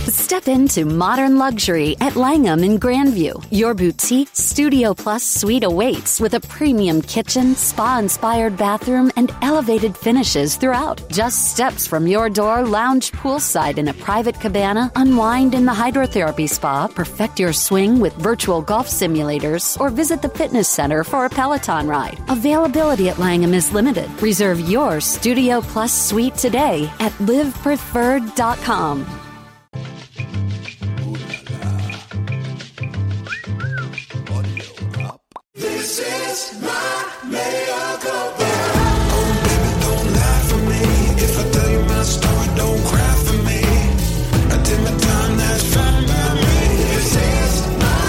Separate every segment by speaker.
Speaker 1: Step into modern luxury at Langham in Grandview. Your boutique Studio Plus suite awaits with a premium kitchen, spa-inspired bathroom, and elevated finishes throughout. Just steps from your door, lounge poolside in a private cabana, unwind in the hydrotherapy spa, perfect your swing with virtual golf simulators, or visit the fitness center for a Peloton ride. Availability at Langham is limited. Reserve your Studio Plus suite today at livepreferred.com.
Speaker 2: This is my miracle. Oh, baby, don't lie for me. If I tell you my story, don't cry for me. I did my time, that's fine by me. This is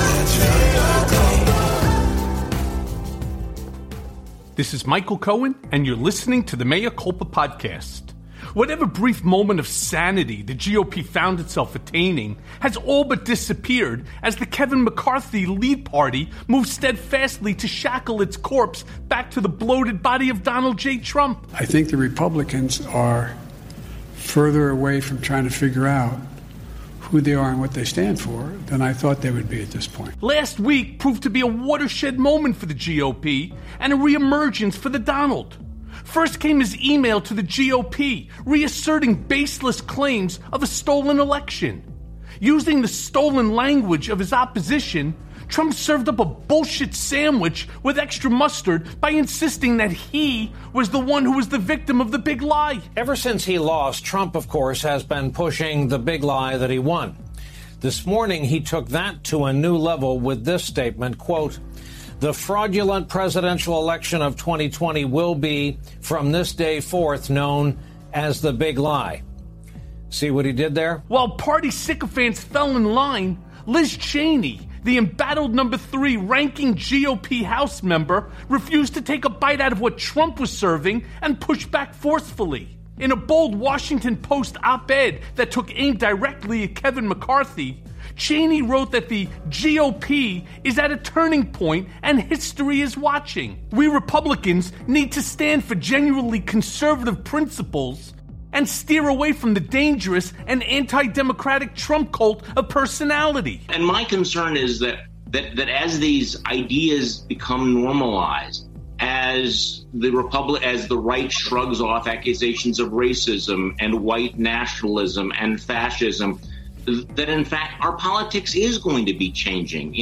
Speaker 2: my miracle.
Speaker 3: This is Michael Cohen, and you're listening to the Mea Culpa podcast. Whatever brief moment of sanity the GOP found itself attaining has all but disappeared as the Kevin McCarthy lead party moves steadfastly to shackle its corpse back to the bloated body of Donald J. Trump.
Speaker 4: I think the Republicans are further away from trying to figure out who they are and what they stand for than I thought they would be at this point.
Speaker 3: Last week proved to be a watershed moment for the GOP and a reemergence for the Donald. First came his email to the GOP, reasserting baseless claims of a stolen election. Using the stolen language of his opposition, Trump served up a bullshit sandwich with extra mustard by insisting that he was the one who was the victim of the big lie.
Speaker 5: Ever since he lost, Trump, of course, has been pushing the big lie that he won. This morning, he took that to a new level with this statement, quote, "The fraudulent presidential election of 2020 will be, from this day forth, known as the big lie." See what he did there?
Speaker 3: While party sycophants fell in line, Liz Cheney, the embattled number 3 ranking GOP House member, refused to take a bite out of what Trump was serving and pushed back forcefully. In a bold Washington Post op-ed that took aim directly at Kevin McCarthy, Cheney wrote that the GOP is at a turning point and history is watching. We Republicans need to stand for genuinely conservative principles and steer away from the dangerous and anti-democratic Trump cult of personality.
Speaker 6: And my concern is that as these ideas become normalized, as the right shrugs off accusations of racism and white nationalism and fascism, that in fact our politics is going to be changing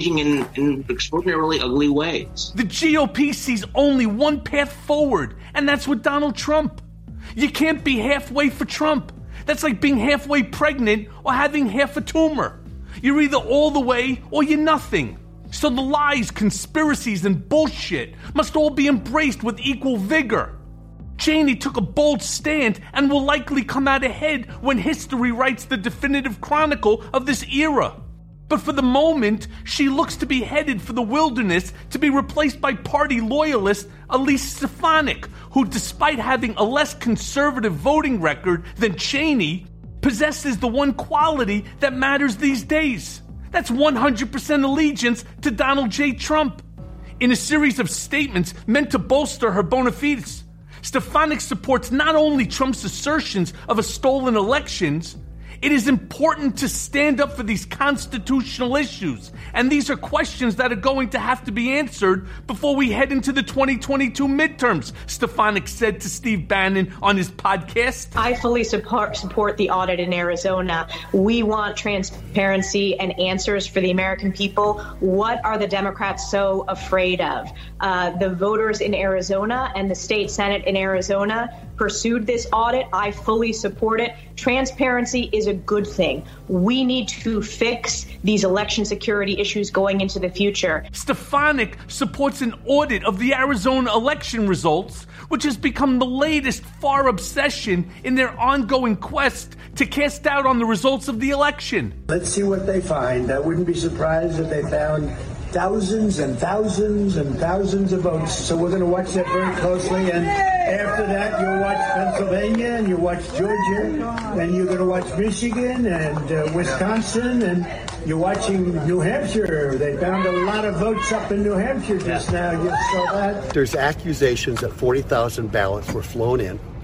Speaker 6: in extraordinarily ugly ways.
Speaker 3: The GOP sees only one path forward, and that's with Donald Trump. You can't be halfway for Trump. That's like being halfway pregnant or having half a tumor. You're either all the way or you're nothing. So the lies, conspiracies, and bullshit must all be embraced with equal vigor. Cheney took a bold stand and will likely come out ahead when history writes the definitive chronicle of this era. But for the moment, she looks to be headed for the wilderness to be replaced by party loyalist Elise Stefanik, who, despite having a less conservative voting record than Cheney, possesses the one quality that matters these days. That's 100% allegiance to Donald J. Trump. In a series of statements meant to bolster her bona fides, Stefanik supports not only Trump's assertions of a stolen elections, it is important to stand up for these constitutional issues. And these are questions that are going to have to be answered before we head into the 2022 midterms, Stefanik said to Steve Bannon on his podcast.
Speaker 7: I fully support the audit in Arizona. We want transparency and answers for the American people. What are the Democrats so afraid of? The voters in Arizona and the state Senate in Arizona pursued this audit. I fully support it. Transparency is a good thing. We need to fix these election security issues going into the future.
Speaker 3: Stefanik supports an audit of the Arizona election results, which has become the latest far obsession in their ongoing quest to cast doubt on the results of the election.
Speaker 8: Let's see what they find. I wouldn't be surprised if they found thousands and thousands and thousands of votes. So we're going to watch that very closely. And after that, you'll watch Pennsylvania and you'll watch Georgia and you're going to watch Michigan and Wisconsin and you're watching New Hampshire. They found a lot of votes up in New Hampshire just now. You saw that?
Speaker 9: There's accusations that 40,000 ballots were flown in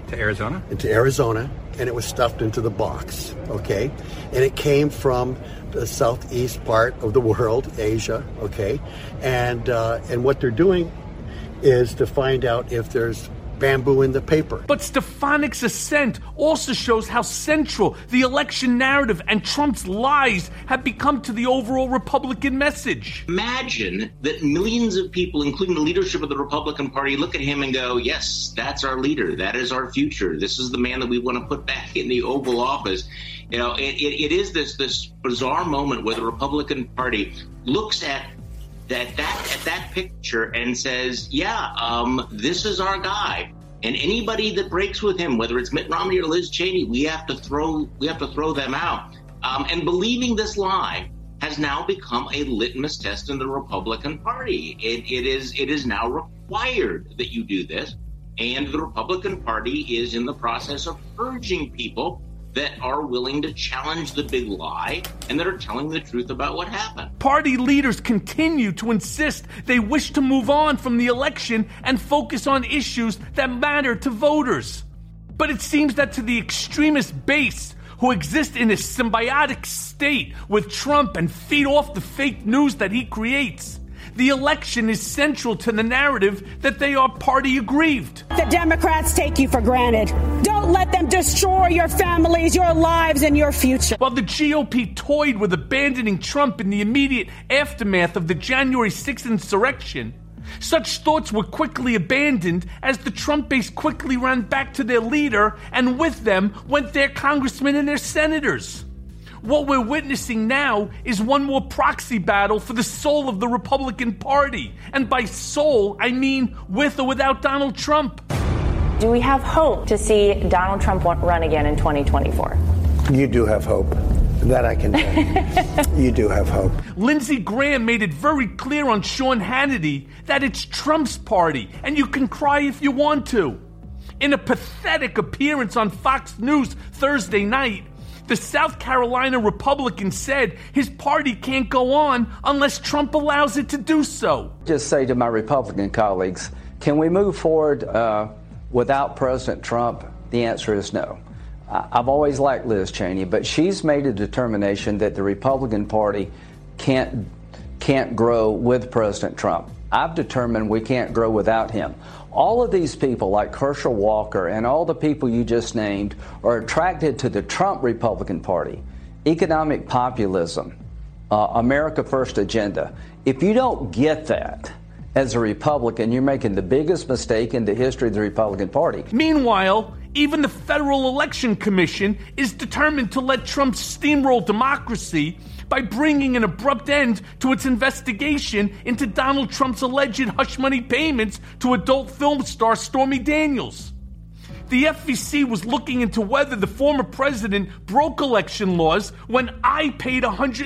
Speaker 9: To Arizona?
Speaker 10: Into Arizona, and it was stuffed into the box, okay? And it came from the southeast part of the world, Asia, okay? And what they're doing is to find out if there's bamboo in the paper.
Speaker 3: But Stefanik's ascent also shows how central the election narrative and Trump's lies have become to the overall Republican message.
Speaker 6: Imagine that millions of people, including the leadership of the Republican Party, look at him and go, yes, that's our leader. That is our future. This is the man that we want to put back in the Oval Office. You know, it is this bizarre moment where the Republican Party looks at that picture and says, this is our guy. And anybody that breaks with him, whether it's Mitt Romney or Liz Cheney, we have to throw them out. And believing this lie has now become a litmus test in the Republican Party. It is now required that you do this. And the Republican Party is in the process of purging people that are willing to challenge the big lie and that are telling the truth about what happened.
Speaker 3: Party leaders continue to insist they wish to move on from the election and focus on issues that matter to voters. But it seems that to the extremist base who exist in a symbiotic state with Trump and feed off the fake news that he creates, the election is central to the narrative that they are party aggrieved.
Speaker 11: The Democrats take you for granted. Don't let them destroy your families, your lives, and your future.
Speaker 3: While the GOP toyed with abandoning Trump in the immediate aftermath of the January 6th insurrection, such thoughts were quickly abandoned as the Trump base quickly ran back to their leader, and with them went their congressmen and their senators. What we're witnessing now is one more proxy battle for the soul of the Republican Party. And by soul, I mean with or without Donald Trump.
Speaker 12: Do we have hope to see Donald Trump run again in 2024?
Speaker 10: You do have hope. That I can tell you. You do have hope.
Speaker 3: Lindsey Graham made it very clear on Sean Hannity that it's Trump's party, and you can cry if you want to. In a pathetic appearance on Fox News Thursday night, the South Carolina Republican said his party can't go on unless Trump allows it to do so.
Speaker 13: Just say to my Republican colleagues, can we move forward without President Trump? The answer is no. I've always liked Liz Cheney, but she's made a determination that the Republican Party can't grow with President Trump. I've determined we can't grow without him. All of these people, like Herschel Walker and all the people you just named, are attracted to the Trump Republican Party. Economic populism, America First agenda. If you don't get that as a Republican, you're making the biggest mistake in the history of the Republican Party.
Speaker 3: Meanwhile, even the Federal Election Commission is determined to let Trump steamroll democracy by bringing an abrupt end to its investigation into Donald Trump's alleged hush money payments to adult film star Stormy Daniels. The FEC was looking into whether the former president broke election laws when I paid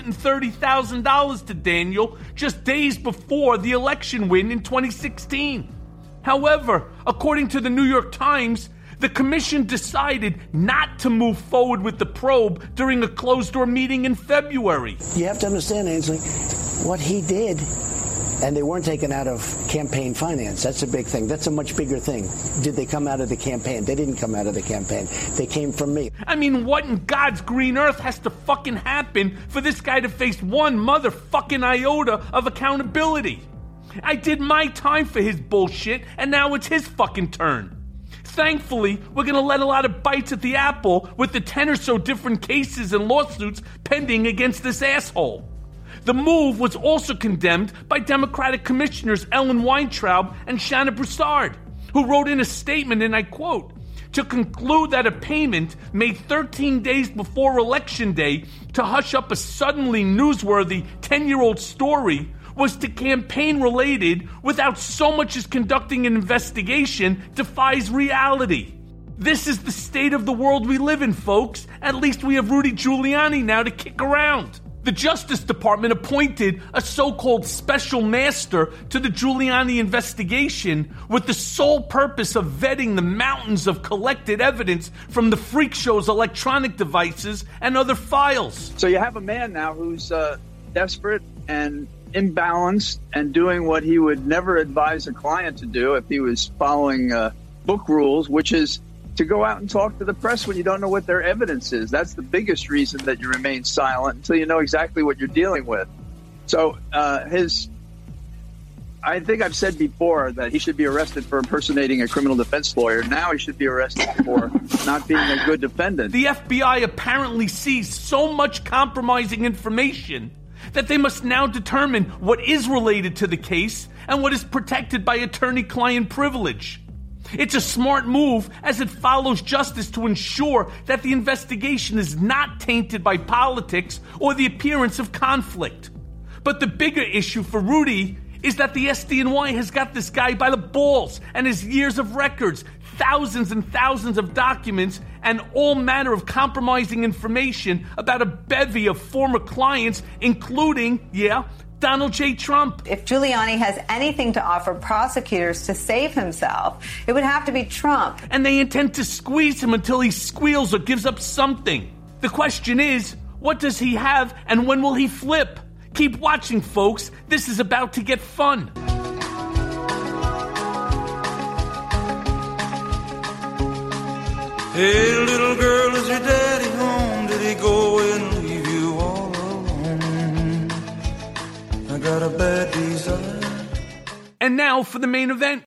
Speaker 3: $130,000 to Daniel just days before the election win in 2016. However, according to the New York Times, the commission decided not to move forward with the probe during a closed-door meeting in February.
Speaker 14: You have to understand, Ainsley, what he did, and they weren't taken out of campaign finance. That's a big thing. That's a much bigger thing. Did they come out of the campaign? They didn't come out of the campaign. They came from me.
Speaker 3: I mean, what in God's green earth has to fucking happen for this guy to face one motherfucking iota of accountability? I did my time for his bullshit, and now it's his fucking turn. Thankfully, we're going to let a lot of bites at the apple with the 10 or so different cases and lawsuits pending against this asshole. The move was also condemned by Democratic Commissioners Ellen Weintraub and Shanna Broussard, who wrote in a statement, and I quote, "To conclude that a payment made 13 days before Election Day to hush up a suddenly newsworthy 10-year-old story was to campaign related without so much as conducting an investigation defies reality. This is the state of the world we live in, folks. At least we have Rudy Giuliani now to kick around." The Justice Department appointed a so-called special master to the Giuliani investigation with the sole purpose of vetting the mountains of collected evidence from the freak show's electronic devices and other files.
Speaker 15: So you have a man now who's desperate and imbalanced and doing what he would never advise a client to do if he was following book rules, which is to go out and talk to the press when you don't know what their evidence is. That's the biggest reason that you remain silent until you know exactly what you're dealing with. So I think I've said before that he should be arrested for impersonating a criminal defense lawyer. Now he should be arrested for not being a good defendant.
Speaker 3: The FBI apparently sees so much compromising information that they must now determine what is related to the case and what is protected by attorney-client privilege. It's a smart move as it follows justice to ensure that the investigation is not tainted by politics or the appearance of conflict. But the bigger issue for Rudy is that the SDNY has got this guy by the balls and his years of records, thousands and thousands of documents, and all manner of compromising information about a bevy of former clients, including, Donald J. Trump.
Speaker 9: If Giuliani has anything to offer prosecutors to save himself, it would have to be Trump.
Speaker 3: And they intend to squeeze him until he squeals or gives up something. The question is, what does he have and when will he flip? Keep watching, folks. This is about to get fun.
Speaker 2: Hey, little girl, is your daddy home? Did he go and leave you all alone? I got a bad desire.
Speaker 3: And now for the main event.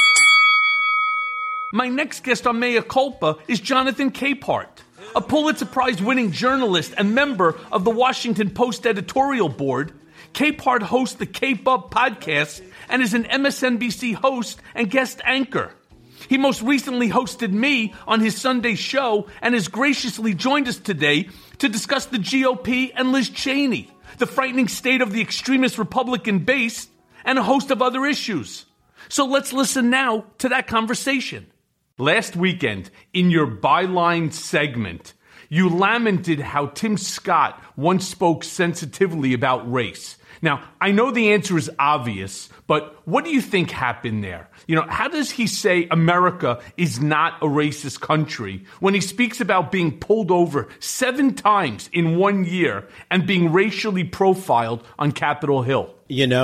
Speaker 3: My next guest on Mea Culpa is Jonathan Capehart, a Pulitzer Prize-winning journalist and member of the Washington Post editorial board. Capehart hosts the Cape Up podcast and is an MSNBC host and guest anchor. He most recently hosted me on his Sunday show and has graciously joined us today to discuss the GOP and Liz Cheney, the frightening state of the extremist Republican base, and a host of other issues. So let's listen now to that conversation. Last weekend, in your Byline segment, you lamented how Tim Scott once spoke sensitively about race. Now, I know the answer is obvious, but what do you think happened there? How does he say America is not a racist country when he speaks about being pulled over 7 times in 1 year and being racially profiled on Capitol Hill?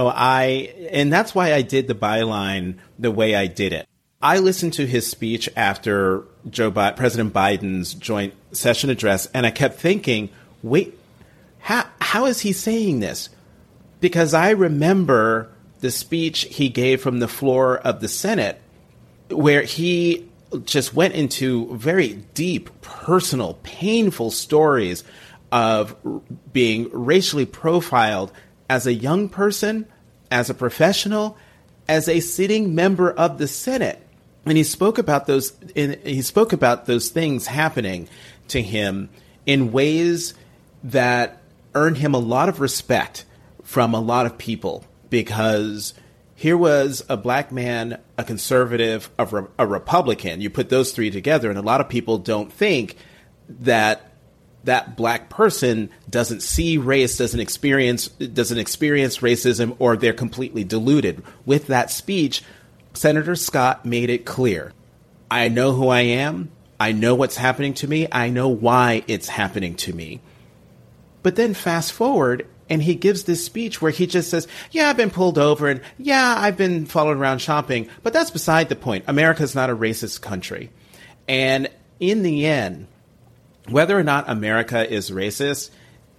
Speaker 16: And that's why I did the Byline the way I did it. I listened to his speech after President Biden's joint session address, and I kept thinking, wait, how is he saying this? Because I remember the speech he gave from the floor of the Senate, where he just went into very deep, personal, painful stories of being racially profiled as a young person, as a professional, as a sitting member of the Senate. And he spoke about those things happening to him in ways that earned him a lot of respect from a lot of people, because here was a black man, a conservative, a Republican. You put those three together, and a lot of people don't think that black person doesn't see race, doesn't experience racism, or they're completely deluded. With that speech, Senator Scott made it clear. I know who I am. I know what's happening to me. I know why it's happening to me. But then fast forward, and he gives this speech where he just says, I've been pulled over, and I've been followed around shopping, but that's beside the point. America's not a racist country. And in the end, whether or not America is racist,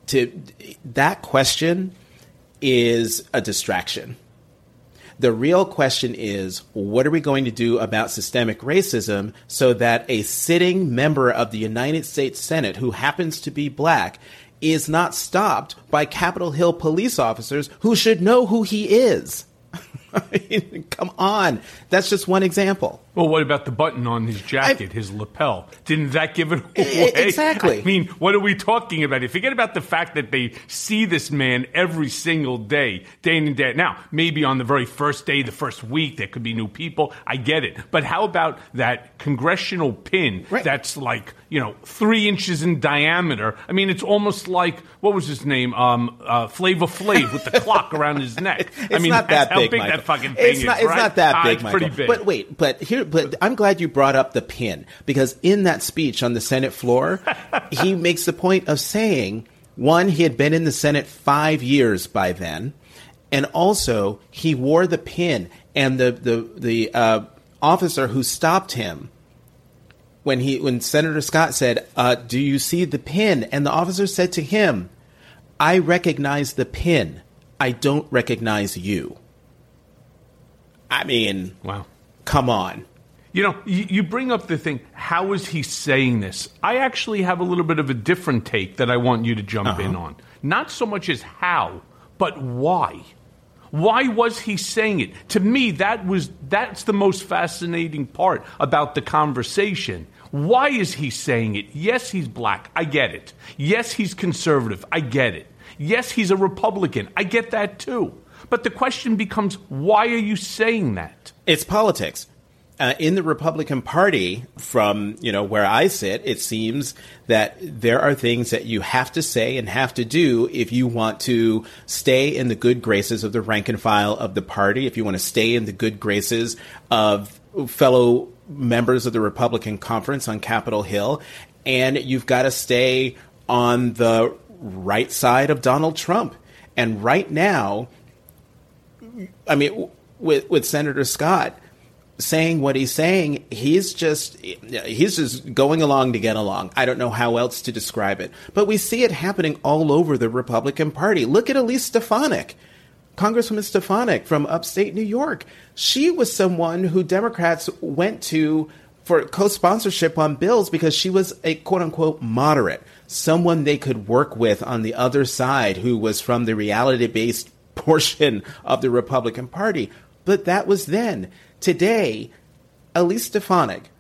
Speaker 16: that question is a distraction. The real question is, what are we going to do about systemic racism so that a sitting member of the United States Senate who happens to be black is not stopped by Capitol Hill police officers who should know who he is? I mean, come on. That's just one example.
Speaker 3: Well, what about the button on his jacket, his lapel? Didn't that give it away?
Speaker 16: Exactly.
Speaker 3: I mean, what are we talking about? Forget about the fact that they see this man every single day, day in and day out. Now, maybe on the very first day, the first week, there could be new people. I get it. But how about that congressional pin that's 3 inches in diameter? I mean, it's almost like, what was his name? Flavor Flav with the clock around his neck.
Speaker 16: It's not that big,
Speaker 3: how big
Speaker 16: Michael.
Speaker 3: That fucking thing is,
Speaker 16: It's not that big,
Speaker 3: it's
Speaker 16: Michael.
Speaker 3: pretty big.
Speaker 16: But wait, but I'm glad you brought up the pin, because in that speech on the Senate floor, he makes the point of saying, one, he had been in the Senate 5 years by then, and also he wore the pin, and the officer who stopped him when Senator Scott said, do you see the pin? And the officer said to him, I recognize the pin. I don't recognize you. I mean,
Speaker 3: wow.
Speaker 16: Come on.
Speaker 3: You know, you bring up the thing, how is he saying this? I actually have a little bit of a different take that I want you to jump in on. Not so much as how, but why. Why was he saying it? To me, that's the most fascinating part about the conversation. Why is he saying it? Yes, he's black. I get it. Yes, he's conservative. I get it. Yes, he's a Republican. I get that too. But the question becomes, why are you saying that?
Speaker 16: It's politics. In the Republican Party, from where I sit, it seems that there are things that you have to say and have to do if you want to stay in the good graces of the rank and file of the party, if you want to stay in the good graces of fellow members of the Republican conference on Capitol Hill, and you've got to stay on the right side of Donald Trump. And right now, I mean, with Senator Scott saying what he's saying, he's just going along to get along. I don't know how else to describe it. But we see it happening all over the Republican Party. Look at Elise Stefanik, Congresswoman Stefanik from upstate New York. She was someone who Democrats went to for co-sponsorship on bills because she was a quote-unquote moderate, someone they could work with on the other side who was from the reality-based portion of the Republican Party. But that was then. Today, Elise Stefanik,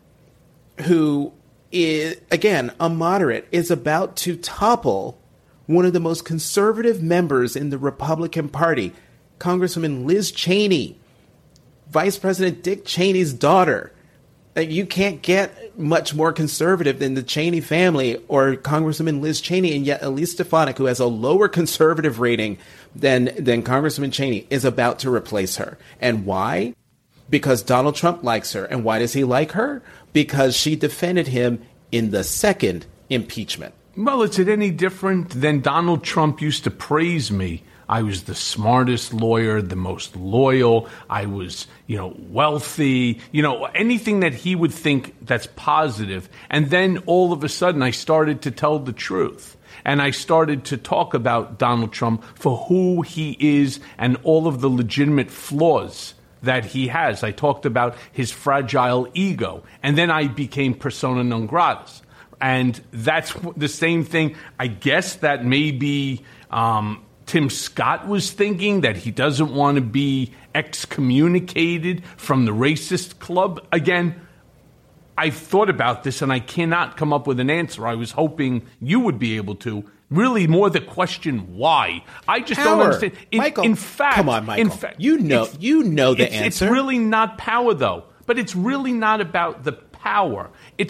Speaker 16: who is, again, a moderate, is about to topple one of the most conservative members in the Republican Party, Congresswoman Liz Cheney, Vice President Dick Cheney's daughter. You can't get much more conservative than the Cheney family or Congresswoman Liz Cheney, and yet Elise Stefanik, who has a lower conservative rating than Congresswoman Cheney, is about to replace her. And why? Because Donald Trump likes her. And why does he like her? Because she defended him in the second impeachment.
Speaker 3: Well, is it any different than Donald Trump used to praise me? I was the smartest lawyer, the most loyal. I was, wealthy, anything that he would think that's positive. And then all of a sudden I started to tell the truth. And I started to talk about Donald Trump for who he is and all of the legitimate flaws that he has. I talked about his fragile ego. And then I became persona non grata. And that's the same thing. I guess that maybe Tim Scott was thinking, that he doesn't want to be excommunicated from the racist club. Again, I've thought about this and I cannot come up with an answer. I was hoping you would be able to. Really more the question why. I just don't understand.
Speaker 16: Michael,
Speaker 3: in fact,
Speaker 16: come on, Michael. You know the answer.
Speaker 3: It's really not power, though. But it's really not about the power.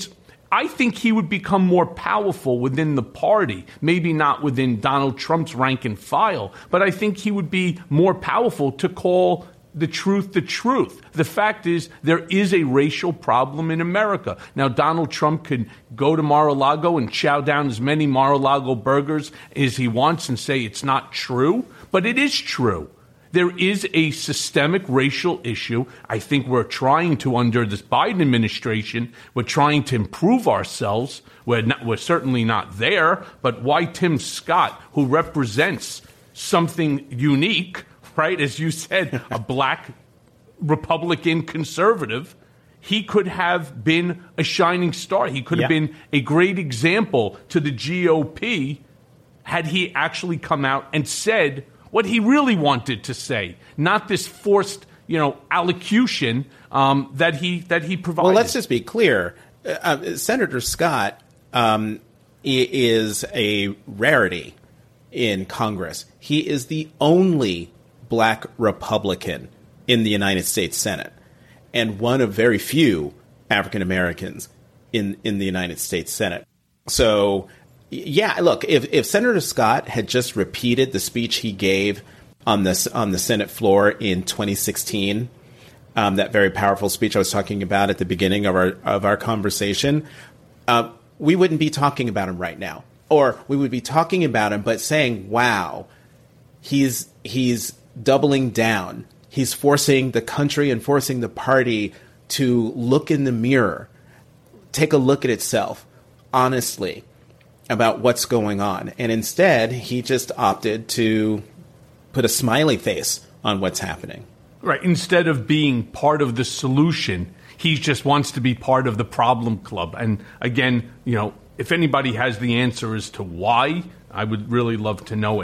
Speaker 3: I think he would become more powerful within the party, maybe not within Donald Trump's rank and file, but I think he would be more powerful to call the truth the truth. The fact is, there is a racial problem in America. Now, Donald Trump could go to Mar-a-Lago and chow down as many Mar-a-Lago burgers as he wants and say it's not true, but it is true. There is a systemic racial issue. I think we're trying to, under this Biden administration, we're trying to improve ourselves. We're certainly not there, but why Tim Scott, who represents something unique, right, as you said, a black Republican conservative, he could have been a shining star. He could have been a great example to the GOP had he actually come out and said what he really wanted to say, not this forced, allocution that he provided.
Speaker 16: Well, let's just be clear. Senator Scott is a rarity in Congress. He is the only black Republican in the United States Senate, and one of very few African Americans in the United States Senate. So, yeah, look, if Senator Scott had just repeated the speech he gave on the Senate floor in 2016, that very powerful speech I was talking about at the beginning of our conversation, we wouldn't be talking about him right now, or we would be talking about him, but saying, "Wow, he's doubling down. He's forcing the country and forcing the party to look in the mirror, take a look at itself honestly about what's going on. And instead, he just opted to put a smiley face on what's happening.
Speaker 3: Right. Instead of being part of the solution, he just wants to be part of the problem club. And again, if anybody has the answer as to why, I would really love to know it.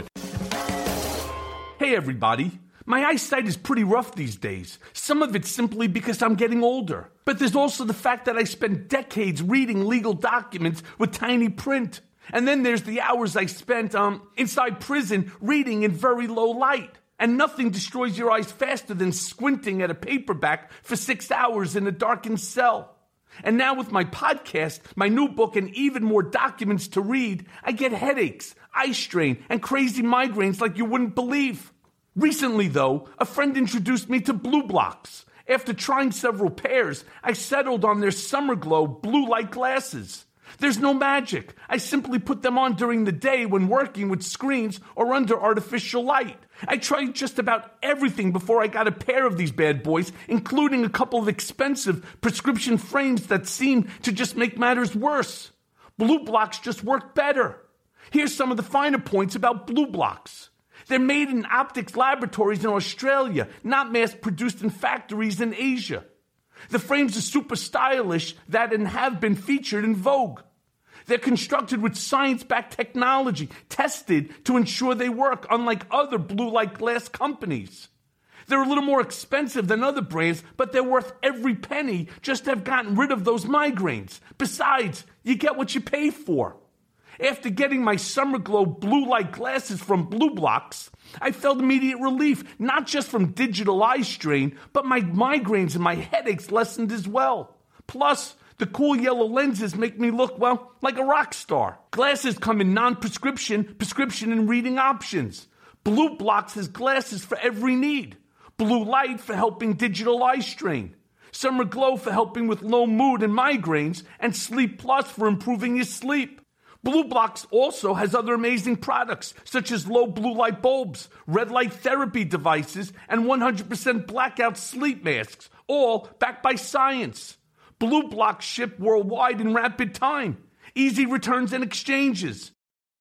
Speaker 3: Hey, everybody. My eyesight is pretty rough these days. Some of it's simply because I'm getting older. But there's also the fact that I spent decades reading legal documents with tiny print. And then there's the hours I spent inside prison reading in very low light. And nothing destroys your eyes faster than squinting at a paperback for 6 hours in a darkened cell. And now with my podcast, my new book, and even more documents to read, I get headaches, eye strain, and crazy migraines like you wouldn't believe. Recently, though, a friend introduced me to BlueBlox. After trying several pairs, I settled on their Summer Glow blue light glasses. There's no magic. I simply put them on during the day when working with screens or under artificial light. I tried just about everything before I got a pair of these bad boys, including a couple of expensive prescription frames that seemed to just make matters worse. BlueBlox just worked better. Here's some of the finer points about BlueBlox. They're made in optics laboratories in Australia, not mass-produced in factories in Asia. The frames are super stylish that and have been featured in Vogue. They're constructed with science-backed technology, tested to ensure they work, unlike other blue light glass companies. They're a little more expensive than other brands, but they're worth every penny just to have gotten rid of those migraines. Besides, you get what you pay for. After getting my Summer Glow blue light glasses from BlueBlox, I felt immediate relief, not just from digital eye strain, but my migraines and my headaches lessened as well. Plus, the cool yellow lenses make me look, well, like a rock star. Glasses come in non-prescription, prescription, and reading options. BlueBlox has glasses for every need. Blue light for helping digital eye strain. Summer Glow for helping with low mood and migraines, and Sleep Plus for improving your sleep. BlueBlox also has other amazing products, such as low blue light bulbs, red light therapy devices, and 100% blackout sleep masks, all backed by science. BlueBlox ship worldwide in rapid time. Easy returns and exchanges.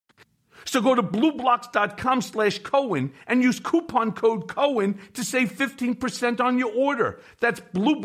Speaker 3: So go to BlueBlox.com/Cohen and use coupon code Cohen to save 15% on your order. That's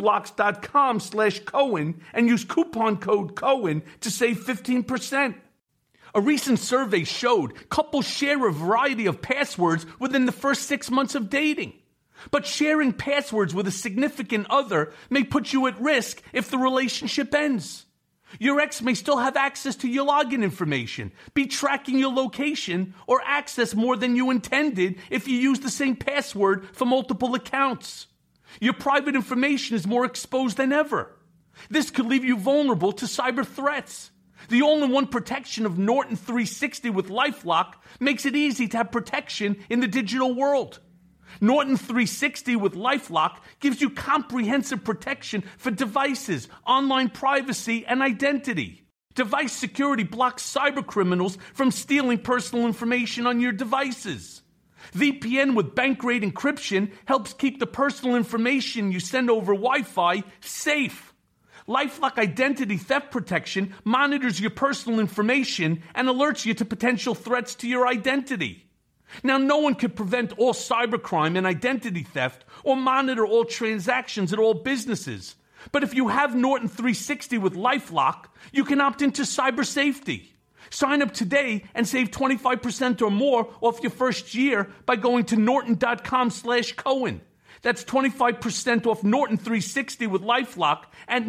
Speaker 3: BlueBlox.com/Cohen and use coupon code Cohen to save 15%. A recent survey showed couples share a variety of passwords within the first 6 months of dating. But sharing passwords with a significant other may put you at risk if the relationship ends. Your ex may still have access to your login information, be tracking your location, or access more than you intended if you use the same password for multiple accounts. Your private information is more exposed than ever. This could leave you vulnerable to cyber threats. The all-in-one protection of Norton 360 with LifeLock makes it easy to have protection in the digital world. Norton 360 with LifeLock gives you comprehensive protection for devices, online privacy, and identity. Device security blocks cybercriminals from stealing personal information on your devices. VPN with bank-grade encryption helps keep the personal information you send over Wi-Fi safe. LifeLock Identity Theft Protection monitors your personal information and alerts you to potential threats to your identity. Now, no one can prevent all cybercrime and identity theft or monitor all transactions at all businesses. But if you have Norton 360 with LifeLock, you can opt into cyber safety. Sign up today and save 25% or more off your first year by going to norton.com/Cohen. That's 25% off Norton 360 with LifeLock at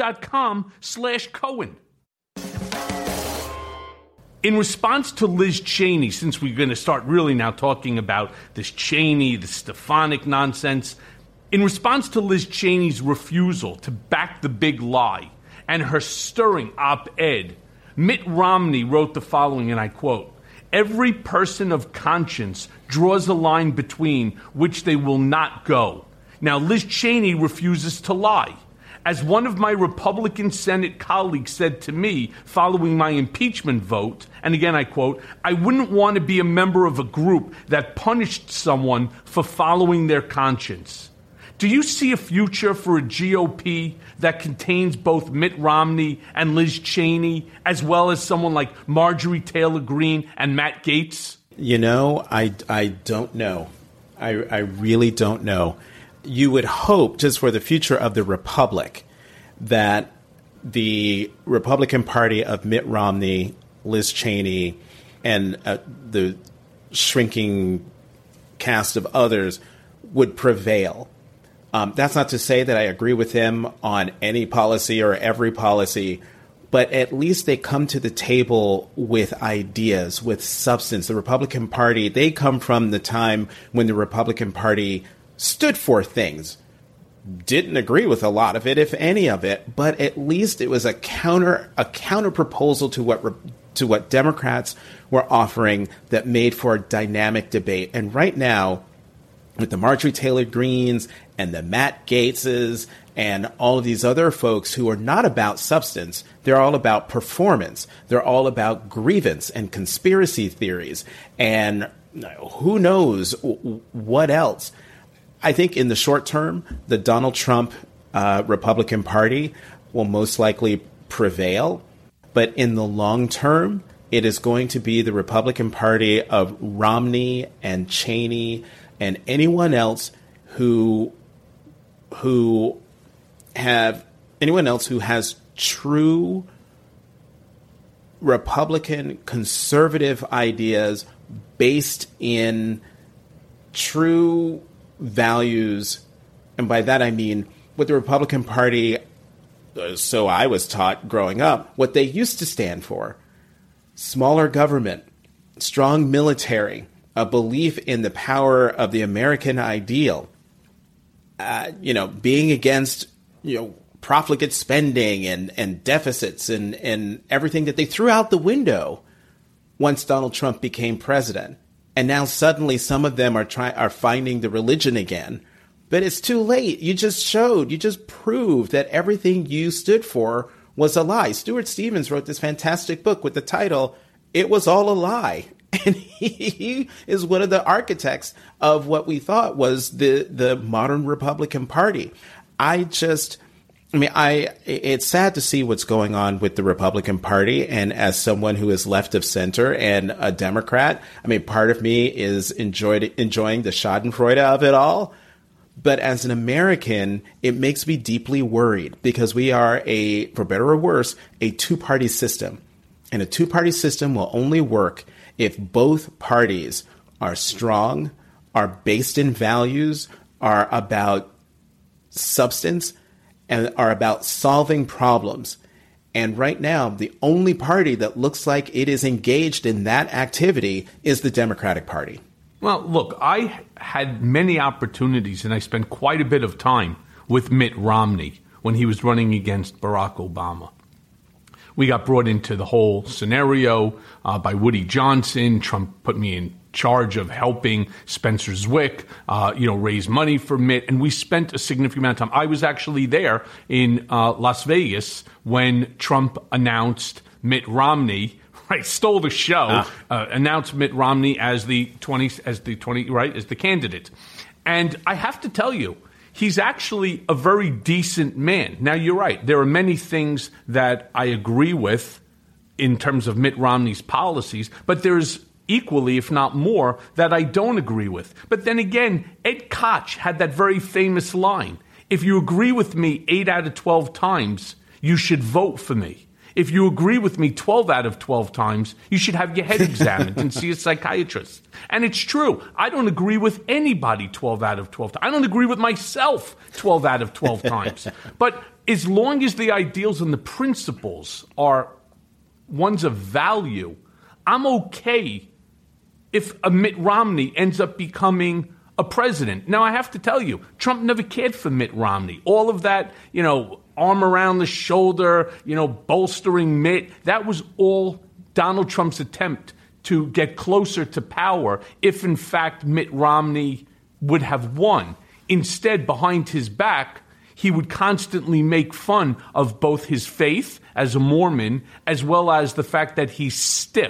Speaker 3: norton.com/Cohen. In response to Liz Cheney, since we're going to start really now talking about this Cheney, the Stefanik nonsense, in response to Liz Cheney's refusal to back the big lie and her stirring op-ed, Mitt Romney wrote the following, and I quote, "Every person of conscience draws a line between which they will not go." Now, Liz Cheney refuses to lie. As one of my Republican Senate colleagues said to me following my impeachment vote, and again I quote, "I wouldn't want to be a member of a group that punished someone for following their conscience." Do you see a future for a GOP that contains both Mitt Romney and Liz Cheney, as well as someone like Marjorie Taylor Greene and Matt Gaetz?
Speaker 16: You know, I don't know. I really don't know. You would hope, just for the future of the Republic, that the Republican Party of Mitt Romney, Liz Cheney, and the shrinking cast of others would prevail. That's not to say that I agree with them on any policy or every policy, but at least they come to the table with ideas, with substance. The Republican Party, they come from the time when the Republican Party stood for things. Didn't agree with a lot of it, if any of it, but at least it was a counter proposal to what Democrats were offering that made for a dynamic debate. And right now, with the Marjorie Taylor Greenes and the Matt Gaetzes and all of these other folks who are not about substance, they're all about performance. They're all about grievance and conspiracy theories and who knows what else. I think in the short term, the Donald Trump Republican Party will most likely prevail. But in the long term, it is going to be the Republican Party of Romney and Cheney and anyone else who has true Republican conservative ideas based in true values. And by that I mean what the Republican Party, so I was taught growing up, what they used to stand for: smaller government, strong military, a belief in the power of the American ideal, being against, profligate spending and deficits and everything that they threw out the window once Donald Trump became president. And now suddenly some of them are finding the religion again. But it's too late. You just proved that everything you stood for was a lie. Stuart Stevens wrote this fantastic book with the title, It Was All a Lie. And he is one of the architects of what we thought was the modern Republican Party. It's sad to see what's going on with the Republican Party. And as someone who is left of center and a Democrat, part of me is enjoying the schadenfreude of it all. But as an American, it makes me deeply worried because we are for better or worse, a two-party system. And a two-party system will only work if both parties are strong, are based in values, are about substance, and are about solving problems. And right now, the only party that looks like it is engaged in that activity is the Democratic Party.
Speaker 3: Well, look, I had many opportunities, and I spent quite a bit of time with Mitt Romney when he was running against Barack Obama. We got brought into the whole scenario by Woody Johnson. Trump put me in charge of helping Spencer Zwick, raise money for Mitt. And we spent a significant amount of time. I was actually there in Las Vegas when Trump announced Mitt Romney, right, stole the show, announced Mitt Romney as the candidate. And I have to tell you, he's actually a very decent man. Now, you're right. There are many things that I agree with in terms of Mitt Romney's policies, but there's equally, if not more, that I don't agree with. But then again, Ed Koch had that very famous line: if you agree with me 8 out of 12 times, you should vote for me. If you agree with me 12 out of 12 times, you should have your head examined and see a psychiatrist. And it's true. I don't agree with anybody 12 out of 12 times. I don't agree with myself 12 out of 12 times. But as long as the ideals and the principles are ones of value, I'm okay if a Mitt Romney ends up becoming a president. Now, I have to tell you, Trump never cared for Mitt Romney. All of that, arm around the shoulder, bolstering Mitt, that was all Donald Trump's attempt to get closer to power if, in fact, Mitt Romney would have won. Instead, behind his back, he would constantly make fun of both his faith as a Mormon as well as the fact that he's stiff.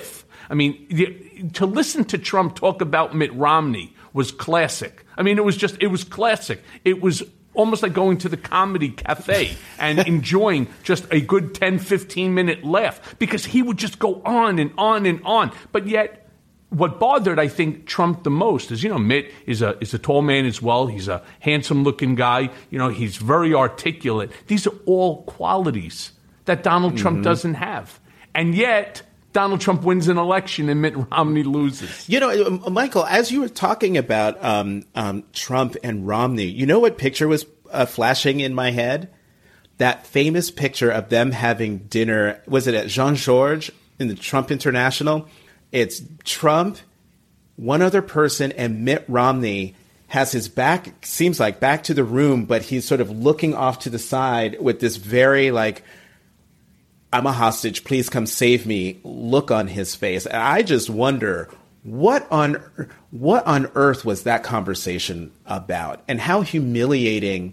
Speaker 3: I mean, to listen to Trump talk about Mitt Romney was classic. I mean, it was classic. It was almost like going to the comedy cafe and enjoying just a good 10, 15-minute laugh, because he would just go on and on and on. But yet, what bothered, I think, Trump the most is, Mitt is a tall man as well. He's a handsome-looking guy. He's very articulate. These are all qualities that Donald Trump doesn't have. And yet, Donald Trump wins an election and Mitt Romney loses.
Speaker 16: Michael, as you were talking about Trump and Romney, you know what picture was flashing in my head? That famous picture of them having dinner. Was it at Jean-Georges in the Trump International? It's Trump, one other person, and Mitt Romney has his back, seems like, back to the room, but he's sort of looking off to the side with this very, I'm a hostage, please come save me look on his face. And I just wonder, what on earth was that conversation about? And how humiliating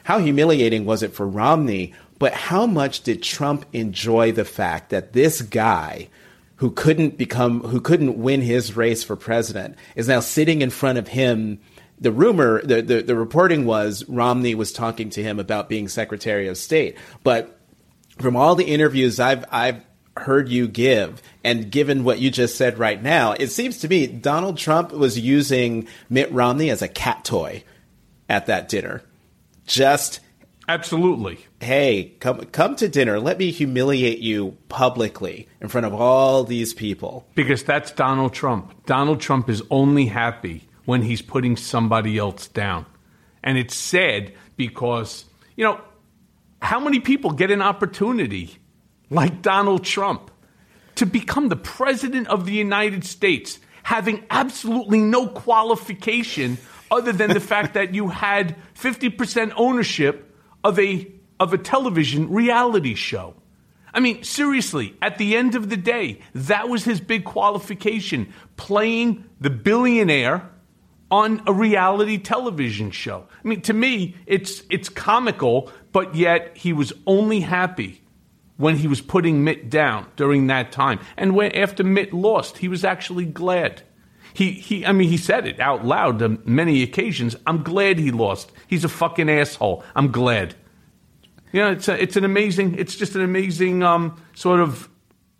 Speaker 16: was it for Romney? But how much did Trump enjoy the fact that this guy who couldn't win his race for president is now sitting in front of him? The reporting was Romney was talking to him about being Secretary of State. But from all the interviews I've heard you give, and given what you just said right now, it seems to me Donald Trump was using Mitt Romney as a cat toy at that dinner. Just
Speaker 3: absolutely.
Speaker 16: Hey, come to dinner. Let me humiliate you publicly in front of all these people.
Speaker 3: Because that's Donald Trump. Donald Trump is only happy when he's putting somebody else down. And it's sad because, how many people get an opportunity like Donald Trump to become the president of the United States, having absolutely no qualification other than the fact that you had 50% ownership of a television reality show? I mean, seriously, at the end of the day, that was his big qualification, playing the billionaire on a reality television show. I mean, to me, it's comical, but yet he was only happy when he was putting Mitt down during that time. And after Mitt lost, he was actually glad. He said it out loud on many occasions. I'm glad he lost. He's a fucking asshole. I'm glad. It's just an amazing sort of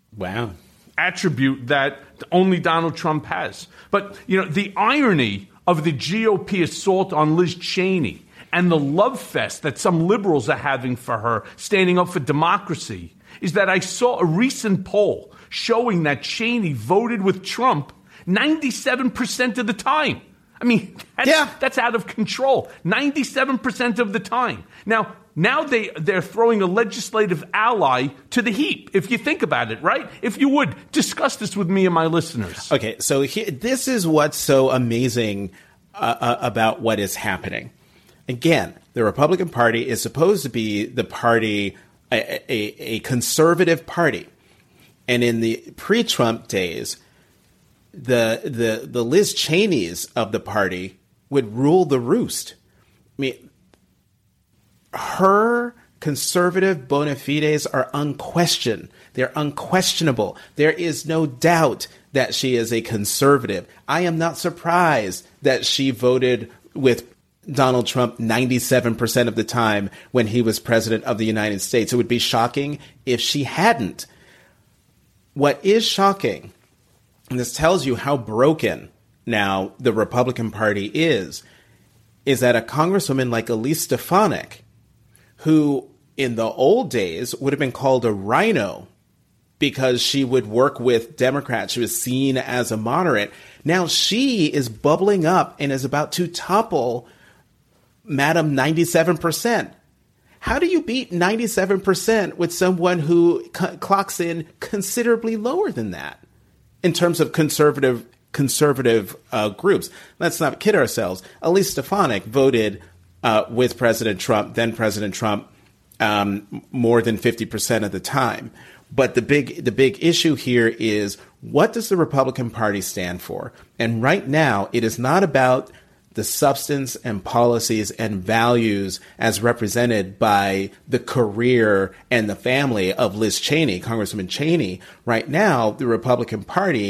Speaker 3: attribute that only Donald Trump has. But the irony of the GOP assault on Liz Cheney and the love fest that some liberals are having for her standing up for democracy is that I saw a recent poll showing that Cheney voted with Trump 97% of the time. I mean, that's out of control. 97% of the time. Now they're throwing a legislative ally to the heap, if you think about it, right? If you would, discuss this with me and my listeners.
Speaker 16: Okay, so this is what's so amazing about what is happening. Again, the Republican Party is supposed to be the party, a conservative party. And in the pre-Trump days, the Liz Cheneys of the party would rule the roost. I mean, her conservative bona fides are unquestioned. They're unquestionable. There is no doubt that she is a conservative. I am not surprised that she voted with Donald Trump 97% of the time when he was president of the United States. It would be shocking if she hadn't. What is shocking, and this tells you how broken now the Republican Party is that a congresswoman like Elise Stefanik, who in the old days would have been called a rhino because she would work with Democrats, she was seen as a moderate, now she is bubbling up and is about to topple Madam 97%. How do you beat 97% with someone who clocks in considerably lower than that in terms of conservative groups? Let's not kid ourselves. Elise Stefanik voted with President Trump, then President Trump, more than 50% of the time. But the big issue here is, what does the Republican Party stand for? And right now, it is not about the substance and policies and values as represented by the career and the family of Liz Cheney, Congresswoman Cheney. Right now, the Republican Party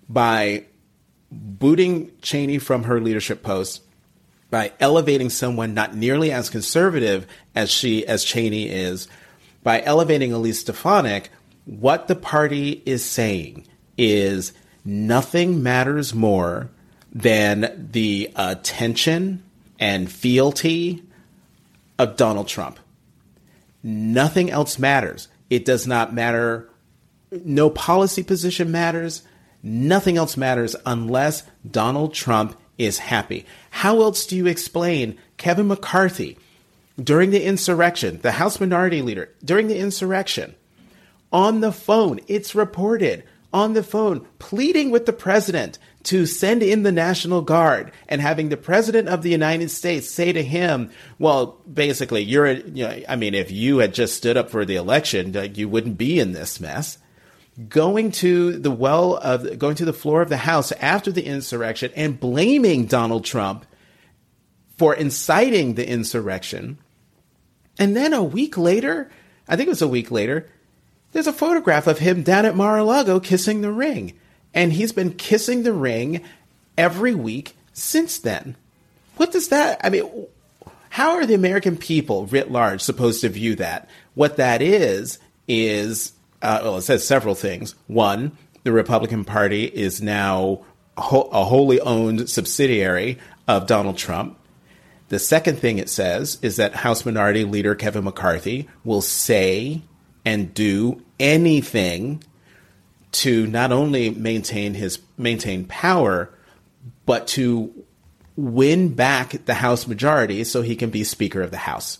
Speaker 16: by booting Cheney from her leadership post, by elevating someone not nearly as conservative as Cheney is, by elevating Elise Stefanik, what the party is saying is nothing matters more than the attention and fealty of Donald Trump. Nothing else matters. It does not matter. No policy position matters. Nothing else matters unless Donald Trump is happy. How else do you explain Kevin McCarthy during the insurrection, the House Minority Leader, during the insurrection, on the phone, it's reported, on the phone, pleading with the president to send in the National Guard, and having the president of the United States say to him, well, basically, if you had just stood up for the election, you wouldn't be in this mess. Going to the floor of the House after the insurrection and blaming Donald Trump for inciting the insurrection. And then a week later, I think it was a week later, there's a photograph of him down at Mar-a-Lago kissing the ring. And he's been kissing the ring every week since then. What does that, how are the American people writ large supposed to view that? What that is, it says several things. One, the Republican Party is now a wholly owned subsidiary of Donald Trump. The second thing it says is that House Minority Leader Kevin McCarthy will say and do anything to not only maintain power, but to win back the House majority so he can be Speaker of the House.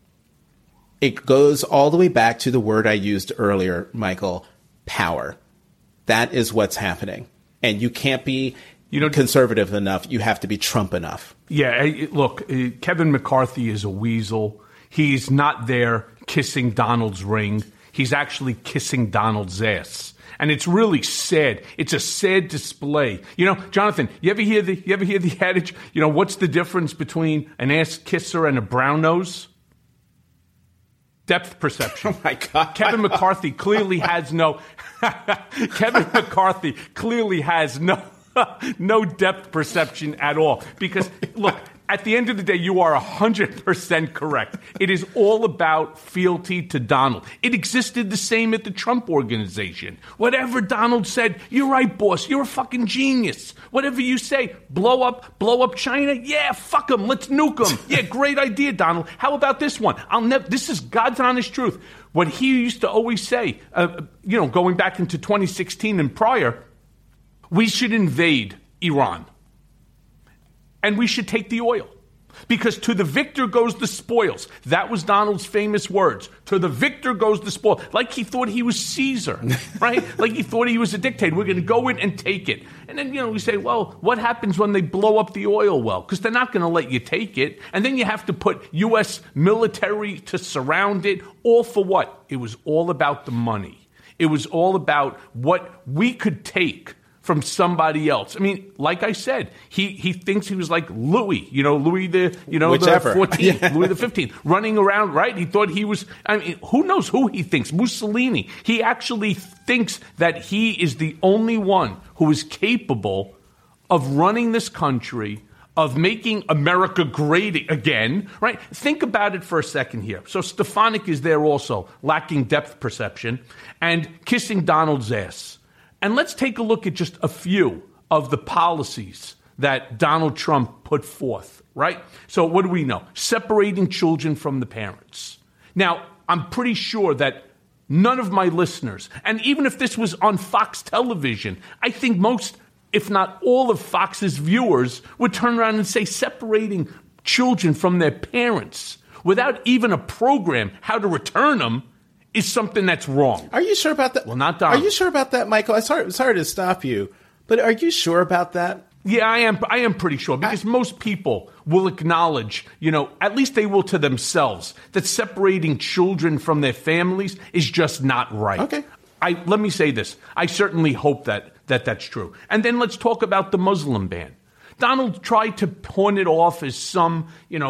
Speaker 16: It goes all the way back to the word I used earlier, Michael, power. That is what's happening. And you can't be conservative enough. You have to be Trump enough.
Speaker 3: Yeah, look, Kevin McCarthy is a weasel. He's not there kissing Donald's ring. He's actually kissing Donald's ass. And it's really sad. It's a sad display. Jonathan, you ever hear the adage, what's the difference between an ass kisser and a brown nose? Depth perception.
Speaker 16: Oh my God.
Speaker 3: Kevin McCarthy clearly has no depth perception at all. Because, look, at the end of the day, you are 100% correct. It is all about fealty to Donald. It existed the same at the Trump Organization. Whatever Donald said, you're right, boss. You're a fucking genius. Whatever you say, blow up China. Yeah, fuck them. Let's nuke them. Yeah, great idea, Donald. How about this one? This is God's honest truth. What he used to always say, going back into 2016 and prior, we should invade Iran. And we should take the oil. Because to the victor goes the spoils. That was Donald's famous words. To the victor goes the spoil. Like he thought he was Caesar, right? Like he thought he was a dictator. We're going to go in and take it. And then, we say, well, what happens when they blow up the oil well? Because they're not going to let you take it. And then you have to put U.S. military to surround it. All for what? It was all about the money. It was all about what we could take from somebody else. Like I said, he thinks he was like Louis, Louis the 14th, Louis the 15th, running around, right? He thought he was, who knows who he thinks? Mussolini. He actually thinks that he is the only one who is capable of running this country, of making America great again, right? Think about it for a second here. So Stefanik is there also, lacking depth perception, and kissing Donald's ass. And let's take a look at just a few of the policies that Donald Trump put forth, right? So what do we know? Separating children from the parents. Now, I'm pretty sure that none of my listeners, and even if this was on Fox television, I think most, if not all of Fox's viewers would turn around and say separating children from their parents without even a program how to return them is something that's wrong.
Speaker 16: Are you sure about that?
Speaker 3: Well, not Donald.
Speaker 16: Are you sure about that, Michael? I'm sorry to stop you, but are you sure about that?
Speaker 3: Yeah, I am pretty sure, because most people will acknowledge, at least they will to themselves, that separating children from their families is just not right.
Speaker 16: Okay.
Speaker 3: Let me say this. I certainly hope that's true. And then let's talk about the Muslim ban. Donald tried to pawn it off as some,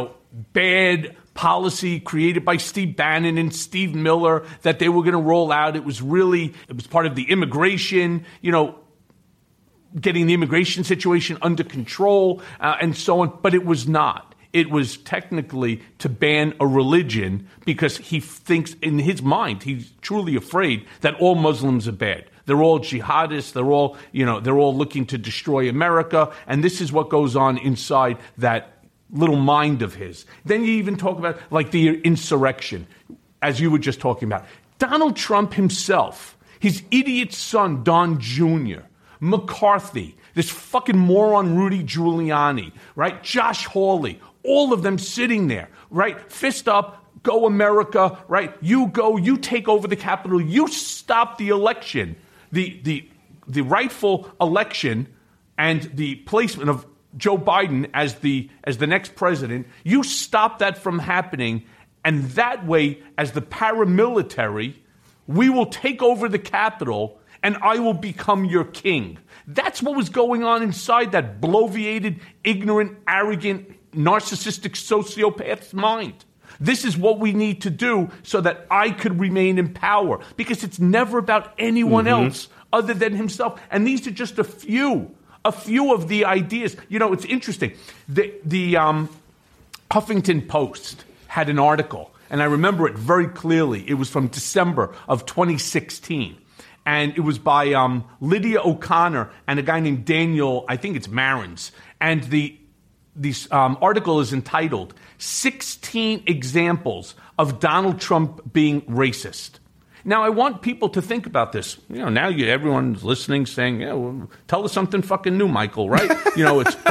Speaker 3: bad policy created by Steve Bannon and Steve Miller that they were going to roll out. It was part of the immigration, getting the immigration situation under control and so on, but it was not. It was technically to ban a religion because he thinks in his mind, he's truly afraid that all Muslims are bad. They're all jihadists. They're all looking to destroy America. And this is what goes on inside that little mind of his. Then you even talk about like the insurrection, as you were just talking about. Donald Trump himself, his idiot son, Don Jr., McCarthy, this fucking moron Rudy Giuliani, right? Josh Hawley, all of them sitting there, right? Fist up, go America, right? You go, you take over the Capitol, you stop the election, the rightful election and the placement of Joe Biden as the next president. You stop that from happening, and that way, as the paramilitary, we will take over the Capitol and I will become your king. That's what was going on inside that bloviated, ignorant, arrogant, narcissistic sociopath's mind. This is what we need to do so that I could remain in power, because it's never about anyone else other than himself. And these are just a few of the ideas. You know, it's interesting. The Huffington Post had an article, and I remember it very clearly. It was from December of 2016. And it was by Lydia O'Connor and a guy named Daniel, I think it's Marins. And the article is entitled 16 Examples of Donald Trump Being Racist. Now, I want people to think about this. You know, now everyone's listening saying, yeah, well, tell us something fucking new, Michael, right? You know, it's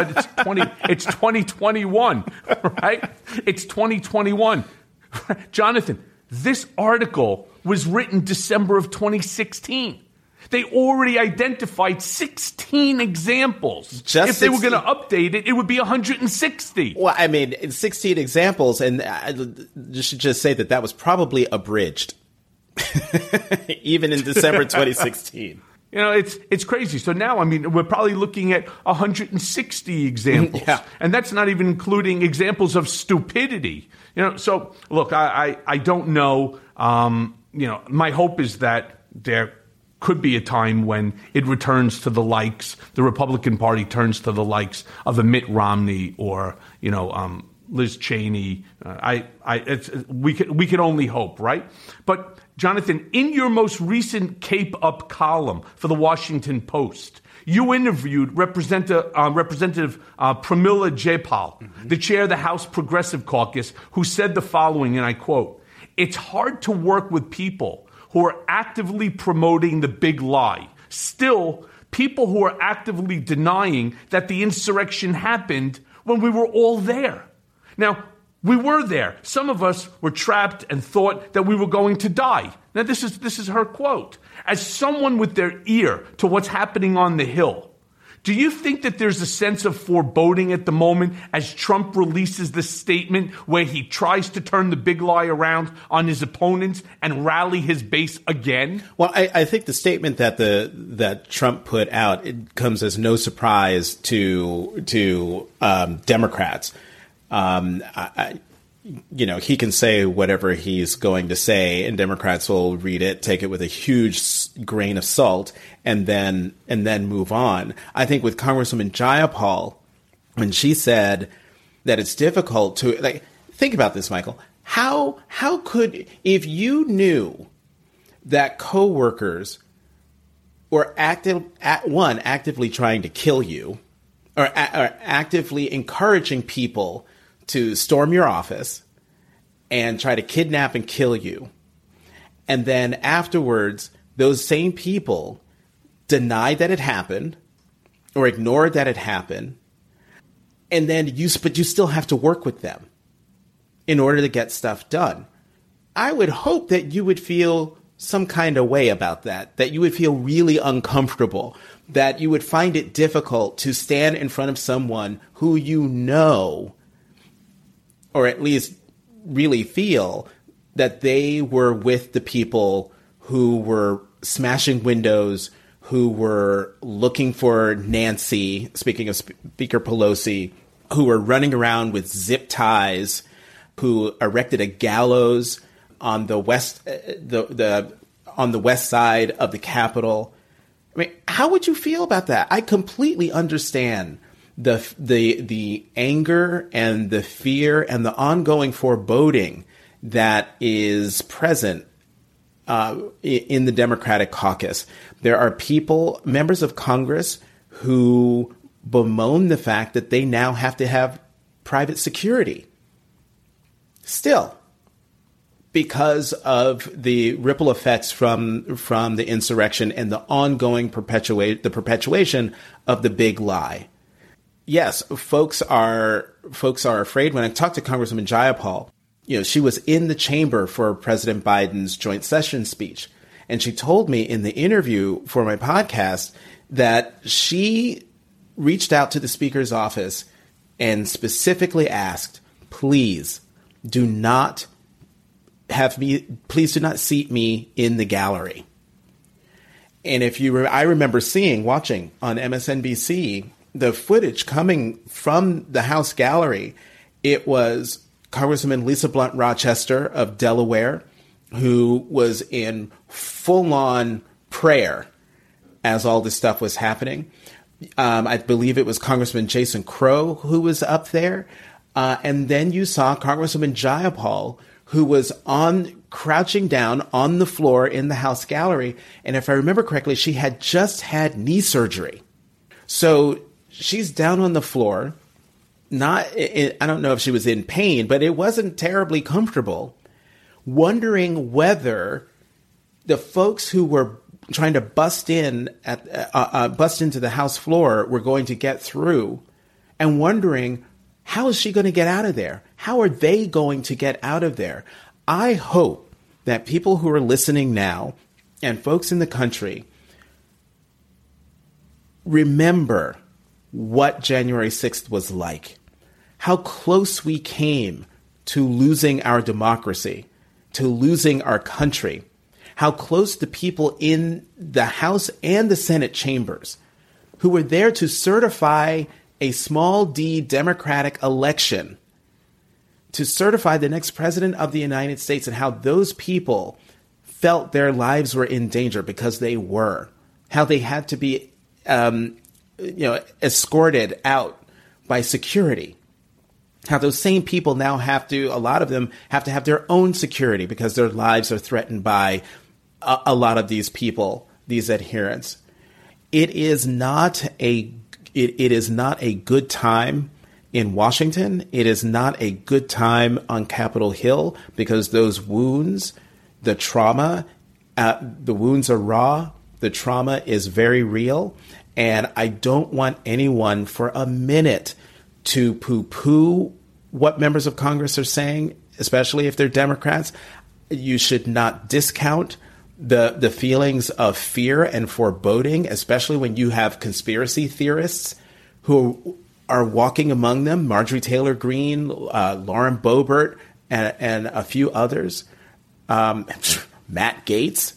Speaker 3: 2021, right? It's 2021. Jonathan, this article was written December of 2016. They already identified 16 examples. If they were going to update it, it would be 160.
Speaker 16: Well, I mean, 16 examples, and I should just say that was probably abridged, even in December 2016.
Speaker 3: You know, it's crazy. So now, I mean, we're probably looking at 160 examples. Yeah. And that's not even including examples of stupidity. You know, so look, I don't know. You know, my hope is that there could be a time when it returns to the likes, the Republican Party turns to the likes of a Mitt Romney or, you know, Liz Cheney. We could only hope, right? But Jonathan, in your most recent Cape Up column for the Washington Post, you interviewed Representative Pramila Jayapal, the chair of the House Progressive Caucus, who said the following, and I quote, "It's hard to work with people who are actively promoting the big lie. Still, people who are actively denying that the insurrection happened when we were all there." Now, we were there. Some of us were trapped and thought that we were going to die. Now, this is her quote. As someone with their ear to what's happening on the Hill, do you think that there's a sense of foreboding at the moment as Trump releases this statement where he tries to turn the big lie around on his opponents and rally his base again?
Speaker 16: Well, I think the statement that Trump put out, it comes as no surprise to Democrats. You know, he can say whatever he's going to say, and Democrats will read it, take it with a huge grain of salt, and then move on. I think with Congresswoman Jayapal, when she said that it's difficult to, like, think about this, Michael. How could, if you knew that coworkers were actively trying to kill you, or actively encouraging people to storm your office and try to kidnap and kill you, and then afterwards those same people denied that it happened or ignored that it happened, and then but you still have to work with them in order to get stuff done. I would hope that you would feel some kind of way about that you would feel really uncomfortable, that you would find it difficult to stand in front of someone who you know, or at least really feel that they were with the people who were smashing windows, who were looking for Nancy, speaking of Speaker Pelosi, who were running around with zip ties, who erected a gallows on the west side of the Capitol. I mean, how would you feel about that? I completely understand the anger and the fear and the ongoing foreboding that is present in the Democratic caucus. There are people, members of Congress, who bemoan the fact that they now have to have private security. Still, because of the ripple effects from the insurrection and the ongoing perpetuation of the big lie. Yes, folks are afraid. When I talked to Congresswoman Jayapal, she was in the chamber for President Biden's joint session speech, and she told me in the interview for my podcast that she reached out to the speaker's office and specifically asked, please do not seat me in the gallery. And I remember watching on MSNBC, the footage coming from the House gallery. It was Congresswoman Lisa Blunt Rochester of Delaware, who was in full-on prayer as all this stuff was happening. I believe it was Congressman Jason Crow who was up there. And then you saw Congresswoman Jayapal, who was crouching down on the floor in the House gallery. And if I remember correctly, she had just had knee surgery. So she's down on the floor. I don't know if she was in pain, but it wasn't terribly comfortable, wondering whether the folks who were trying to bust into the House floor were going to get through, and wondering, how is she going to get out of there? How are they going to get out of there? I hope that people who are listening now and folks in the country remember what January 6th was like, how close we came to losing our democracy, to losing our country, how close the people in the House and the Senate chambers who were there to certify a small d Democratic election, to certify the next president of the United States, and how those people felt their lives were in danger because they were, how they had to be escorted out by security, how those same people now a lot of them have to have their own security because their lives are threatened by a lot of these people, these adherents. It is not a good time in Washington. It is not a good time on Capitol Hill because those wounds, the trauma, the wounds are raw. The trauma is very real. And I don't want anyone for a minute to poo-poo what members of Congress are saying, especially if they're Democrats. You should not discount the feelings of fear and foreboding, especially when you have conspiracy theorists who are walking among them, Marjorie Taylor Greene, Lauren Boebert, and a few others, Matt Gaetz.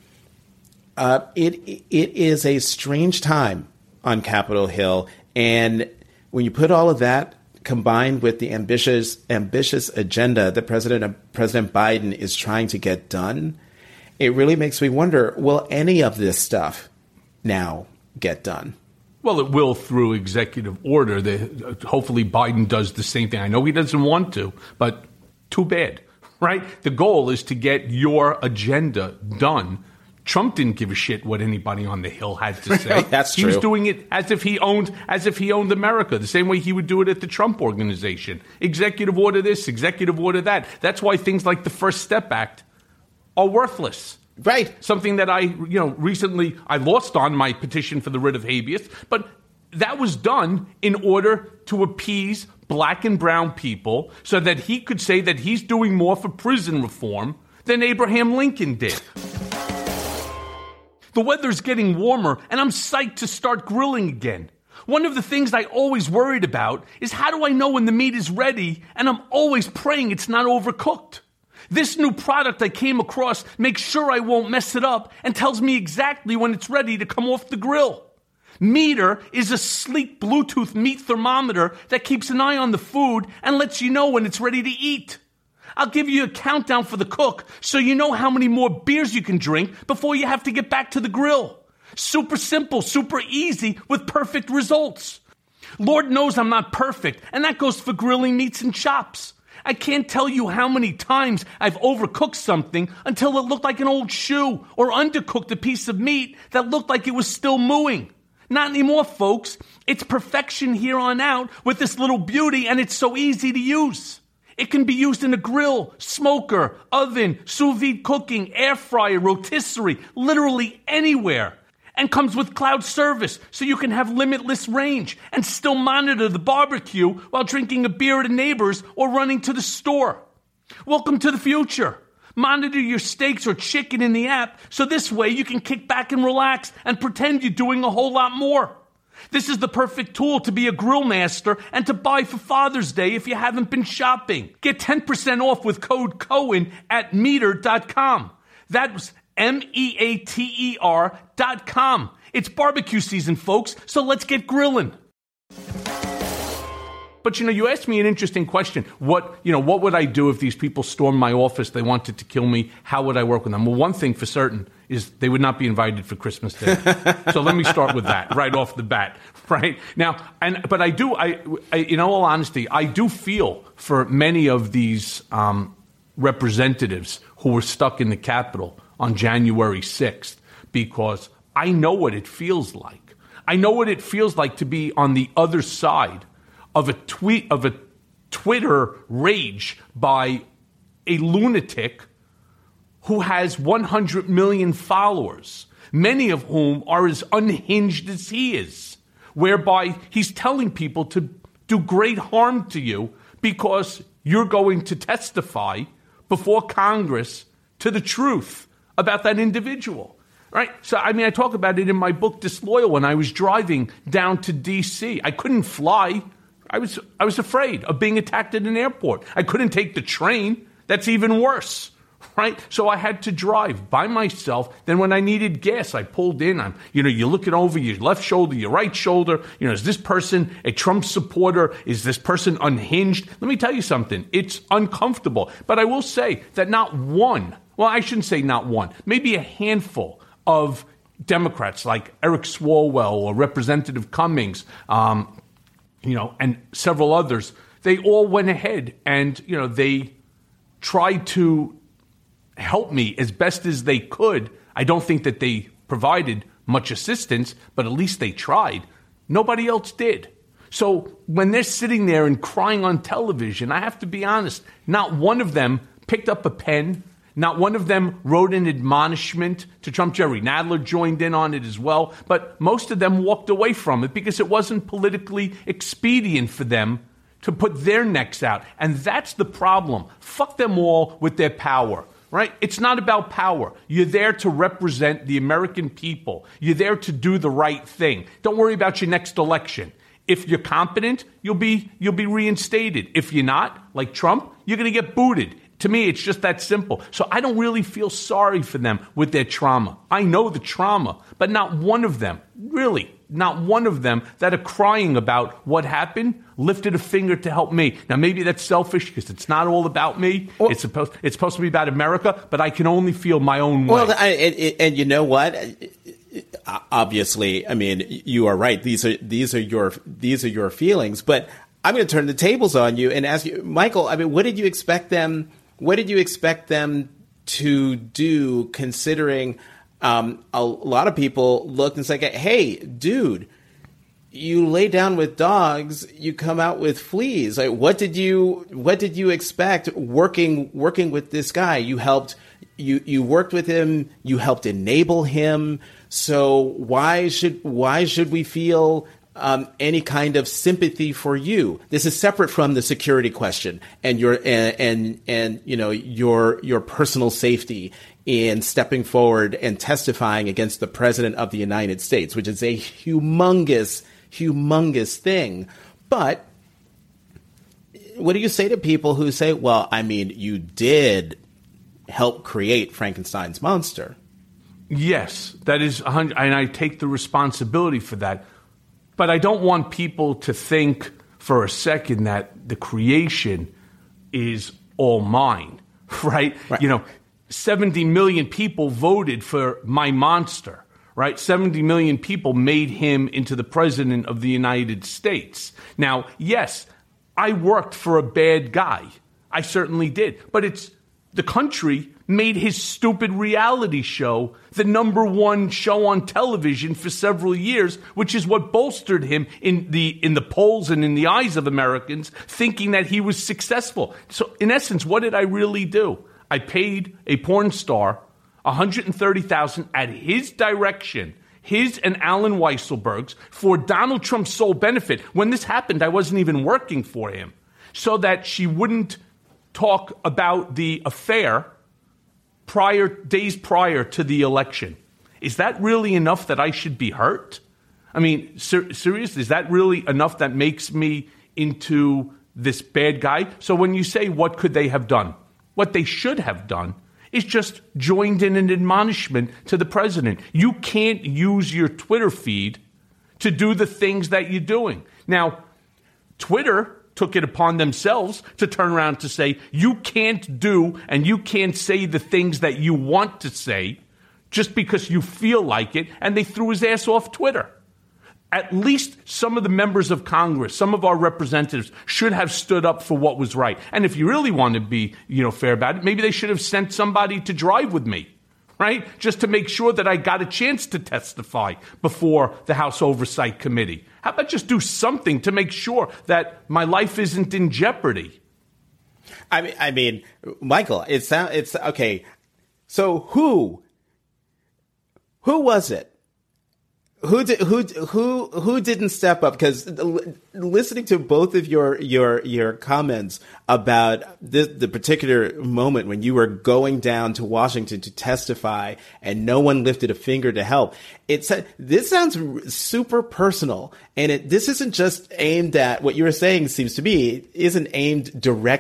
Speaker 16: It is a strange time on Capitol Hill, and when you put all of that combined with the ambitious agenda that President Biden is trying to get done, it really makes me wonder, will any of this stuff now get done?
Speaker 3: Well, it will through executive order. Hopefully Biden does the same thing. I know he doesn't want to, but too bad, right? The goal is to get your agenda done. Trump didn't give a shit what anybody on the Hill had to say.
Speaker 16: That's true.
Speaker 3: He was doing it as if he owned America, the same way he would do it at the Trump Organization. Executive order this, executive order that. That's why things like the First Step Act are worthless.
Speaker 16: Right.
Speaker 3: Something that recently I lost on my petition for the writ of habeas, but that was done in order to appease black and brown people so that he could say that he's doing more for prison reform than Abraham Lincoln did. The weather's getting warmer, and I'm psyched to start grilling again. One of the things I always worried about is how do I know when the meat is ready, and I'm always praying it's not overcooked. This new product I came across makes sure I won't mess it up and tells me exactly when it's ready to come off the grill. Meter is a sleek Bluetooth meat thermometer that keeps an eye on the food and lets you know when it's ready to eat. I'll give you a countdown for the cook so you know how many more beers you can drink before you have to get back to the grill. Super simple, super easy, with perfect results. Lord knows I'm not perfect, and that goes for grilling meats and chops. I can't tell you how many times I've overcooked something until it looked like an old shoe, or undercooked a piece of meat that looked like it was still mooing. Not anymore, folks. It's perfection here on out with this little beauty, and it's so easy to use. It can be used in a grill, smoker, oven, sous vide cooking, air fryer, rotisserie, literally anywhere. And comes with cloud service, so you can have limitless range and still monitor the barbecue while drinking a beer at a neighbor's or running to the store. Welcome to the future. Monitor your steaks or chicken in the app, so this way you can kick back and relax and pretend you're doing a whole lot more. This is the perfect tool to be a grill master and to buy for Father's Day if you haven't been shopping. Get 10% off with code Cohen at Meater.com. That's MEATER.com. It's barbecue season, folks, so let's get grilling. But, you asked me an interesting question. What would I do if these people stormed my office, they wanted to kill me? How would I work with them? Well, one thing for certain is they would not be invited for Christmas Day. So let me start with that right off the bat, right? Now, but I in all honesty, I do feel for many of these representatives who were stuck in the Capitol on January 6th, because I know what it feels like. I know what it feels like to be on the other side of a Twitter rage by a lunatic who has 100 million followers, many of whom are as unhinged as he is, whereby he's telling people to do great harm to you because you're going to testify before Congress to the truth about that individual, right? So, I talk about it in my book, Disloyal, when I was driving down to D.C. I couldn't fly. I was afraid of being attacked at an airport. I couldn't take the train. That's even worse, right? So I had to drive by myself. Then when I needed gas, I pulled in. You're looking over your left shoulder, your right shoulder. Is this person a Trump supporter? Is this person unhinged? Let me tell you something. It's uncomfortable. But I will say that not one, well, I shouldn't say not one, maybe a handful of Democrats like Eric Swalwell or Representative Cummings, and several others, they all went ahead and, they tried to help me as best as they could. I don't think that they provided much assistance, but at least they tried. Nobody else did. So when they're sitting there and crying on television, I have to be honest, not one of them picked up a pen. Not one of them wrote an admonishment to Trump. Jerry Nadler joined in on it as well. But most of them walked away from it because it wasn't politically expedient for them to put their necks out. And that's the problem. Fuck them all with their power, right? It's not about power. You're there to represent the American people. You're there to do the right thing. Don't worry about your next election. If you're competent, you'll be reinstated. If you're not, like Trump, you're going to get booted. To me, it's just that simple. So I don't really feel sorry for them with their trauma. I know the trauma, but not one of them, really, not one of them that are crying about what happened lifted a finger to help me. Now, maybe that's selfish because it's not all about me. Well, it's supposed to be about America, but I can only feel my own way.
Speaker 16: Well, and you know what? Obviously, you are right. These are your feelings, but I'm going to turn the tables on you and ask you, Michael, what did you expect them to do, considering a lot of people looked and said, hey, dude, you lay down with dogs, you come out with fleas. Like, what did you expect working with this guy? You worked with him, you helped enable him. So why should we feel any kind of sympathy for you? This is separate from the security question and your personal safety in stepping forward and testifying against the president of the United States, which is a humongous thing. But what do you say to people who say, well, you did help create Frankenstein's monster?
Speaker 3: Yes, that is 100, and I take the responsibility for that. But I don't want people to think for a second that the creation is all mine, right? 70 million people voted for my monster, right? 70 million people made him into the president of the United States. Now, yes, I worked for a bad guy. I certainly did. But it's the country made his stupid reality show the number one show on television for several years, which is what bolstered him in the polls and in the eyes of Americans, thinking that he was successful. So in essence, what did I really do? I paid a porn star $130,000 at his direction, his and Alan Weisselberg's, for Donald Trump's sole benefit. When this happened, I wasn't even working for him, so that she wouldn't talk about the affair days prior to the election. Is that really enough that I should be hurt? I mean, seriously, is that really enough that makes me into this bad guy? So when you say what could they have done, what they should have done is just joined in an admonishment to the president. You can't use your Twitter feed to do the things that you're doing. Now, Twitter took it upon themselves to turn around to say, you can't do and you can't say the things that you want to say just because you feel like it, and they threw his ass off Twitter. At least some of the members of Congress, some of our representatives should have stood up for what was right. And if you really want to be, fair about it, maybe they should have sent somebody to drive with me, right? Just to make sure that I got a chance to testify before the House Oversight Committee. How about just do something to make sure that my life isn't in jeopardy?
Speaker 16: I mean, Michael, it's okay. So who was it? Who didn't step up? Because listening to both of your comments about the particular moment when you were going down to Washington to testify and no one lifted a finger to help, this sounds super personal, and this isn't just aimed at what you were saying. Seems to me isn't aimed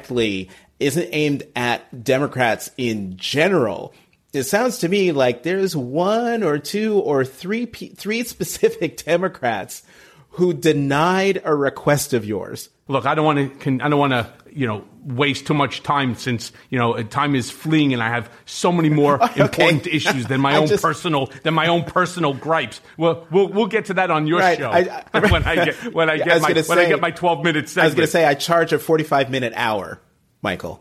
Speaker 16: at Democrats in general. It sounds to me like there's one or two or three specific Democrats who denied a request of yours.
Speaker 3: Look, I don't want to, waste too much time, since time is fleeing, and I have so many more important issues than my own personal gripes. Well, we'll get to that on your show when I get my 12-minute segment.
Speaker 16: I was going to say I charge a 45-minute hour, Michael.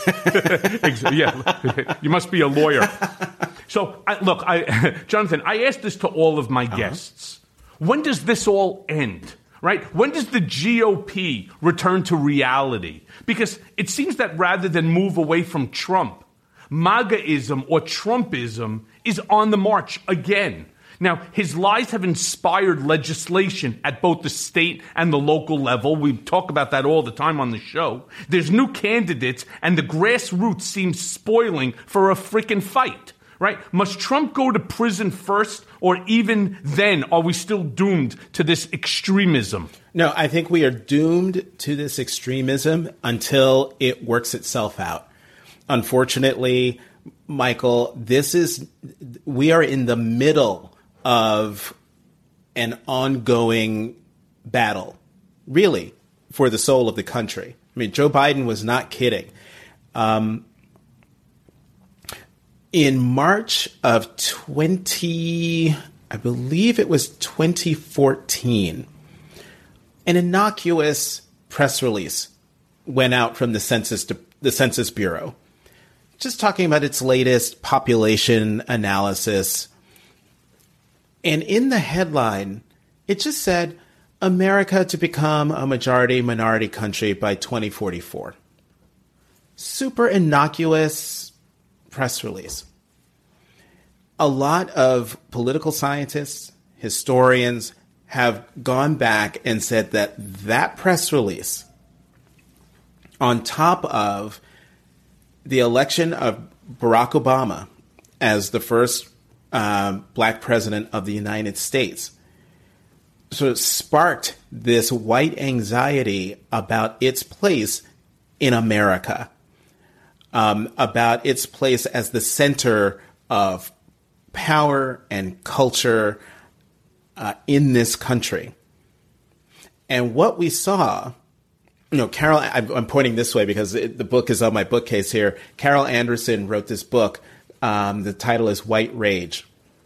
Speaker 3: Yeah, you must be a lawyer. So, Jonathan, I asked this to all of my guests. When does this all end? Right? When does the GOP return to reality? Because it seems that rather than move away from Trump, MAGAism or Trumpism is on the march again. Now, his lies have inspired legislation at both the state and the local level. We talk about that all the time on the show. There's new candidates, and the grassroots seems spoiling for a freaking fight, right? Must Trump go to prison first, or even then, are we still doomed to this extremism?
Speaker 16: No, I think we are doomed to this extremism until it works itself out. Unfortunately, Michael, we are in the middle of an ongoing battle, really, for the soul of the country. I mean, Joe Biden was not kidding. In March of I believe it was 2014, an innocuous press release went out from the Census Bureau, just talking about its latest population analysis. And in the headline, it just said, America to become a majority-minority country by 2044. Super innocuous press release. A lot of political scientists, historians have gone back and said that press release, on top of the election of Barack Obama as the first black president of the United States, sort of sparked this white anxiety about its place in America, about its place as the center of power and culture in this country. And what we saw, Carol, I'm pointing this way because the book is on my bookcase here. Carol Anderson wrote this book. The title is White Rage.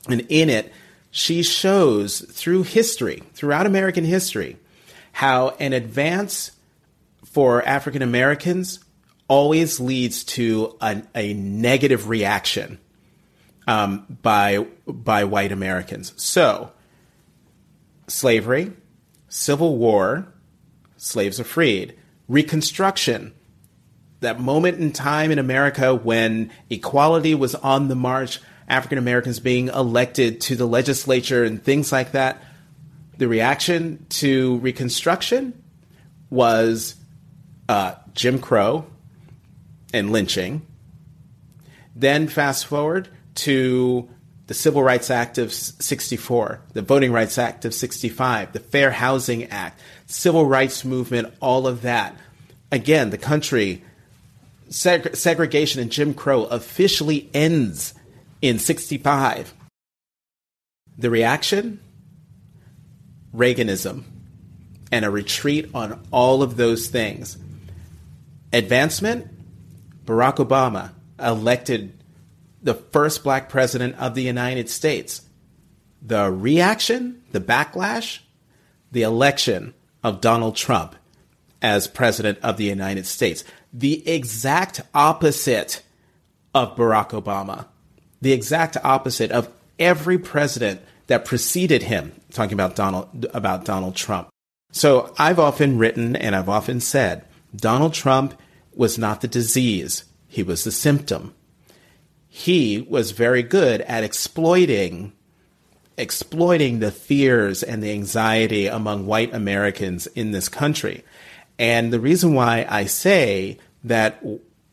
Speaker 16: And in it, she shows through history, throughout American history, how an advance for African Americans always leads to a negative reaction by white Americans. So, slavery, Civil War, slaves are freed. Reconstruction, that moment in time in America when equality was on the march, African Americans being elected to the legislature and things like that. The reaction to Reconstruction was Jim Crow and lynching. Then fast forward to the Civil Rights Act of 64, the Voting Rights Act of 65, the Fair Housing Act, Civil Rights Movement, all of that. Again, the country, segregation and Jim Crow officially ends in 65. The reaction? Reaganism and a retreat on all of those things. Advancement? Barack Obama elected the first black president of the United States. The reaction, the backlash, the election of Donald Trump as president of the United States. The exact opposite of Barack Obama. The exact opposite of every president that preceded him, talking about Donald Trump. So I've often written and I've often said, Donald Trump was not the disease. He was the symptom. He was very good at exploiting the fears and the anxiety among white Americans in this country. And the reason why I say that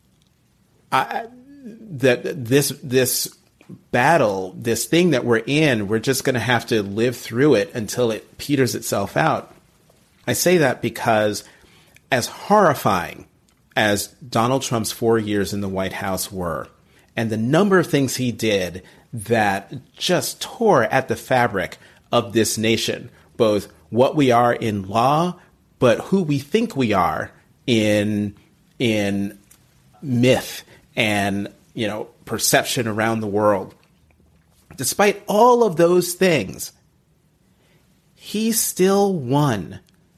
Speaker 16: this battle, this thing that we're in, we're just going to have to live through it until it peters itself out. I say that because as horrifying as Donald Trump's 4 years in the White House were, and the number of things he did that just tore at the fabric of this nation, both what we are in law, but who we think we are in myth and, perception around the world. Despite all of those things, he still won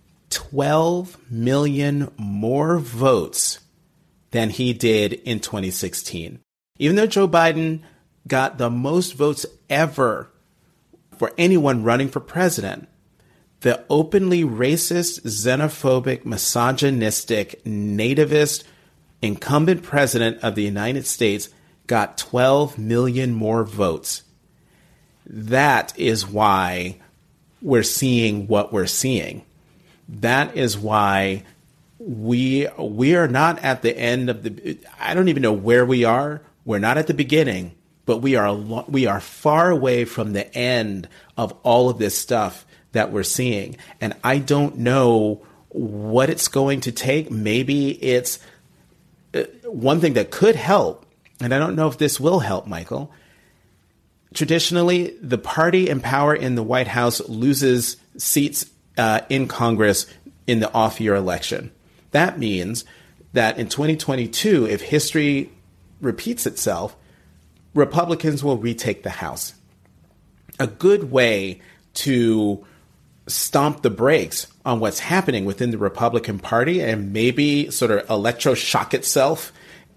Speaker 16: 12 million more votes than he did in 2016. Even though Joe Biden got the most votes ever for anyone running for president, the openly racist, xenophobic, misogynistic, nativist incumbent president of the United States got 12 million more votes. That is why we're seeing what we're seeing. That is why we are not at the end of the. I don't even know where we are. We're not at the beginning, but we are far away from the end of all of this stuff that we're seeing. And I don't know what it's going to take. Maybe it's one thing that could help, and I don't know if this will help, Michael. Traditionally, the party in power in the White House loses seats in Congress in the off-year election. That means that in 2022, if history repeats itself, Republicans will retake the House. A good way to stomp the brakes on what's happening within the Republican Party and maybe sort of electroshock itself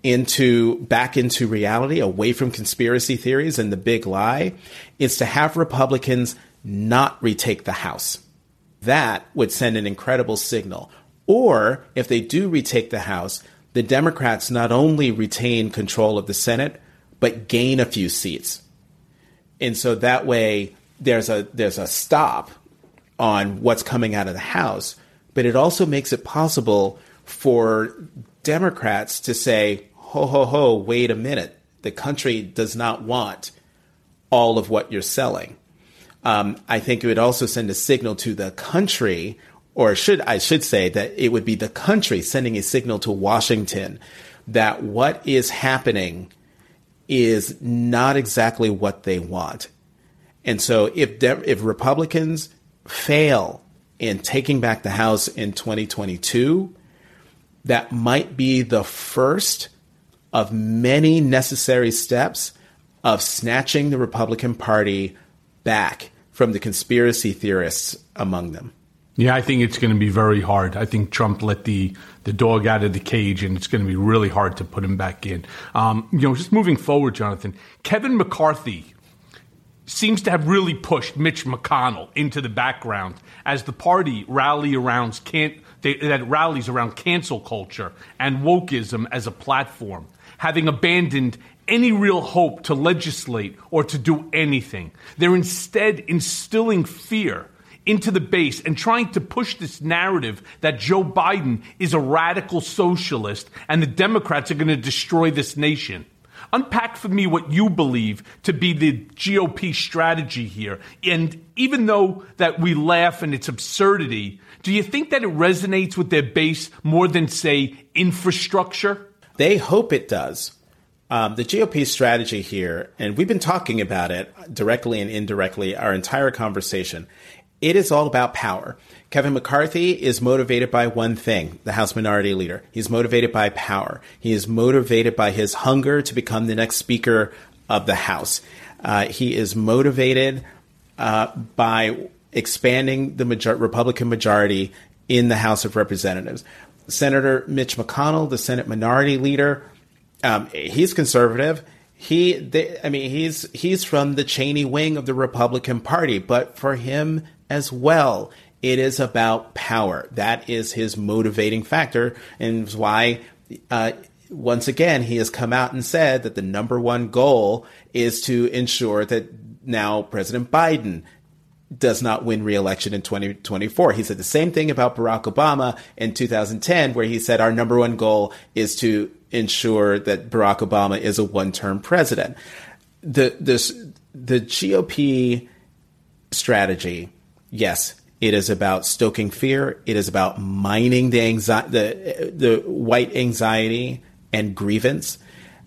Speaker 16: back into reality, away from conspiracy theories and the big lie, is to have Republicans not retake the House. That would send an incredible signal. Or if they do retake the House, the Democrats not only retain control of the Senate, but gain a few seats. And so that way there's a stop on what's coming out of the House, but it also makes it possible for Democrats to say, ho, wait a minute. The country does not want all of what you're selling. I think it would also send a signal to the country, or I should say that it would be the country sending a signal to Washington that what is happening is not exactly what they want. And so if Republicans fail in taking back the House in 2022, that might be the first of many necessary steps of snatching the Republican Party back from the conspiracy theorists among them.
Speaker 3: Yeah, I think it's going to be very hard. I think Trump let the dog out of the cage, and it's going to be really hard to put him back in. Just moving forward, Jonathan, Kevin McCarthy seems to have really pushed Mitch McConnell into the background as the party rallies around cancel culture and wokeism as a platform, having abandoned any real hope to legislate or to do anything. They're instead instilling fear into the base and trying to push this narrative that Joe Biden is a radical socialist and the Democrats are going to destroy this nation. Unpack for me what you believe to be the GOP strategy here. And even though that we laugh and it's absurdity, do you think that it resonates with their base more than, say, infrastructure?
Speaker 16: They hope it does. The GOP strategy here, and we've been talking about it directly and indirectly our entire conversation, it is all about power. Kevin McCarthy is motivated by one thing, the House Minority Leader. He's motivated by power. He is motivated by his hunger to become the next Speaker of the House. He is motivated by expanding the Republican majority in the House of Representatives. Senator Mitch McConnell, the Senate Minority Leader, he's conservative. He's from the Cheney wing of the Republican Party, but for him as well, it is about power. That is his motivating factor, and why, once again, he has come out and said that the number one goal is to ensure that now President Biden does not win re-election in 2024. He said the same thing about Barack Obama in 2010, where he said our number one goal is to ensure that Barack Obama is a one-term president. The GOP strategy, yes, it is about stoking fear. It is about mining the white anxiety and grievance.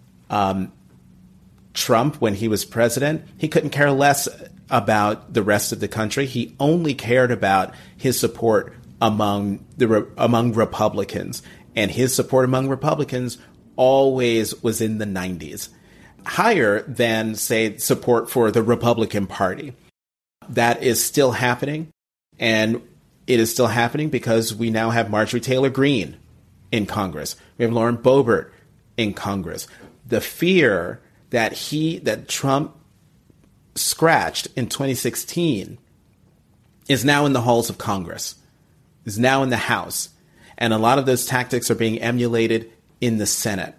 Speaker 16: Trump, when he was president, he couldn't care less about the rest of the country. He only cared about his support among Republicans, and his support among Republicans always was in the 90s, higher than, say, support for the Republican Party. That is still happening, and it is still happening because we now have Marjorie Taylor Greene in Congress. We have Lauren Boebert in Congress. The fear that Trump scratched in 2016 is now in the halls of Congress, is now in the House. And a lot of those tactics are being emulated in the Senate.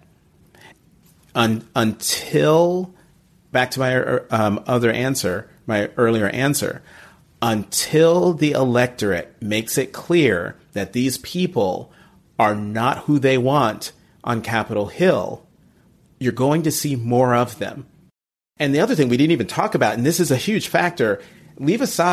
Speaker 16: Until, back to my my earlier answer, until the electorate makes it clear that these people are not who they want on Capitol Hill, you're going to see more of them. And the other thing we didn't even talk about, and this is a huge factor, but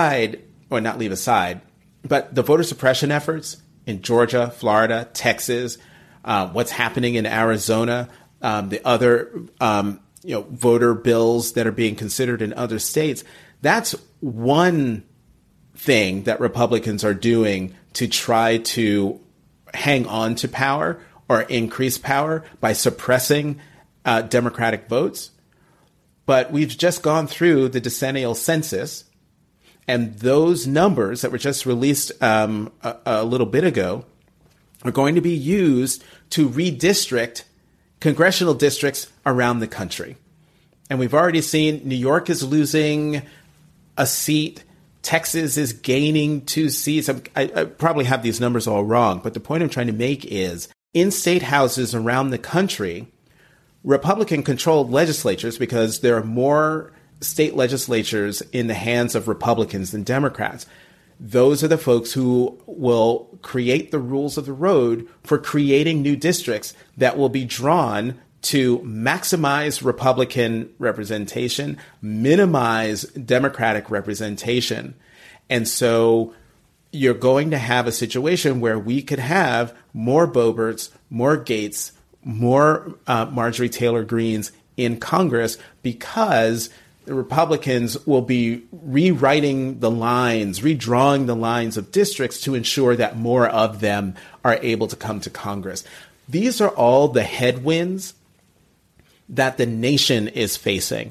Speaker 16: the voter suppression efforts in Georgia, Florida, Texas, what's happening in Arizona, the other voter bills that are being considered in other states. That's one thing that Republicans are doing to try to hang on to power or increase power by suppressing Democratic votes. But we've just gone through the decennial census, and those numbers that were just released a little bit ago are going to be used to redistrict congressional districts around the country. And we've already seen New York is losing a seat. Texas is gaining 2 seats. I probably have these numbers all wrong, but the point I'm trying to make is in state houses around the country, Republican-controlled legislatures, because there are more state legislatures in the hands of Republicans than Democrats, those are the folks who will create the rules of the road for creating new districts that will be drawn to maximize Republican representation, minimize Democratic representation. And so you're going to have a situation where we could have more Boeberts, more Gates, more Marjorie Taylor Greenes in Congress, because the Republicans will be rewriting the lines, redrawing the lines of districts to ensure that more of them are able to come to Congress. These are all the headwinds that the nation is facing.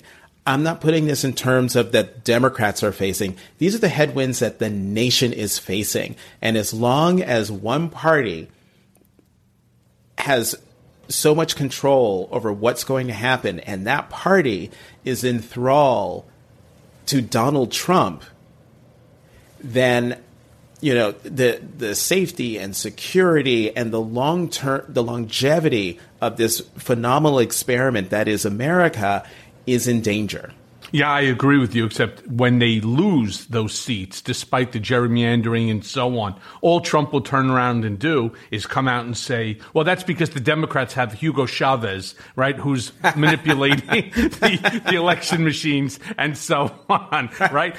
Speaker 16: I'm not putting this in terms of that Democrats are facing. These are the headwinds that the nation is facing. And as long as one party has so much control over what's going to happen, and that party is in thrall to Donald Trump, then, you know, the safety and security and the longevity of this phenomenal experiment that is America is in danger.
Speaker 3: Yeah, I agree with you, except when they lose those seats, despite the gerrymandering and so on, all Trump will turn around and do is come out and say, well, that's because the Democrats have Hugo Chavez, right, who's manipulating the election machines and so on, right?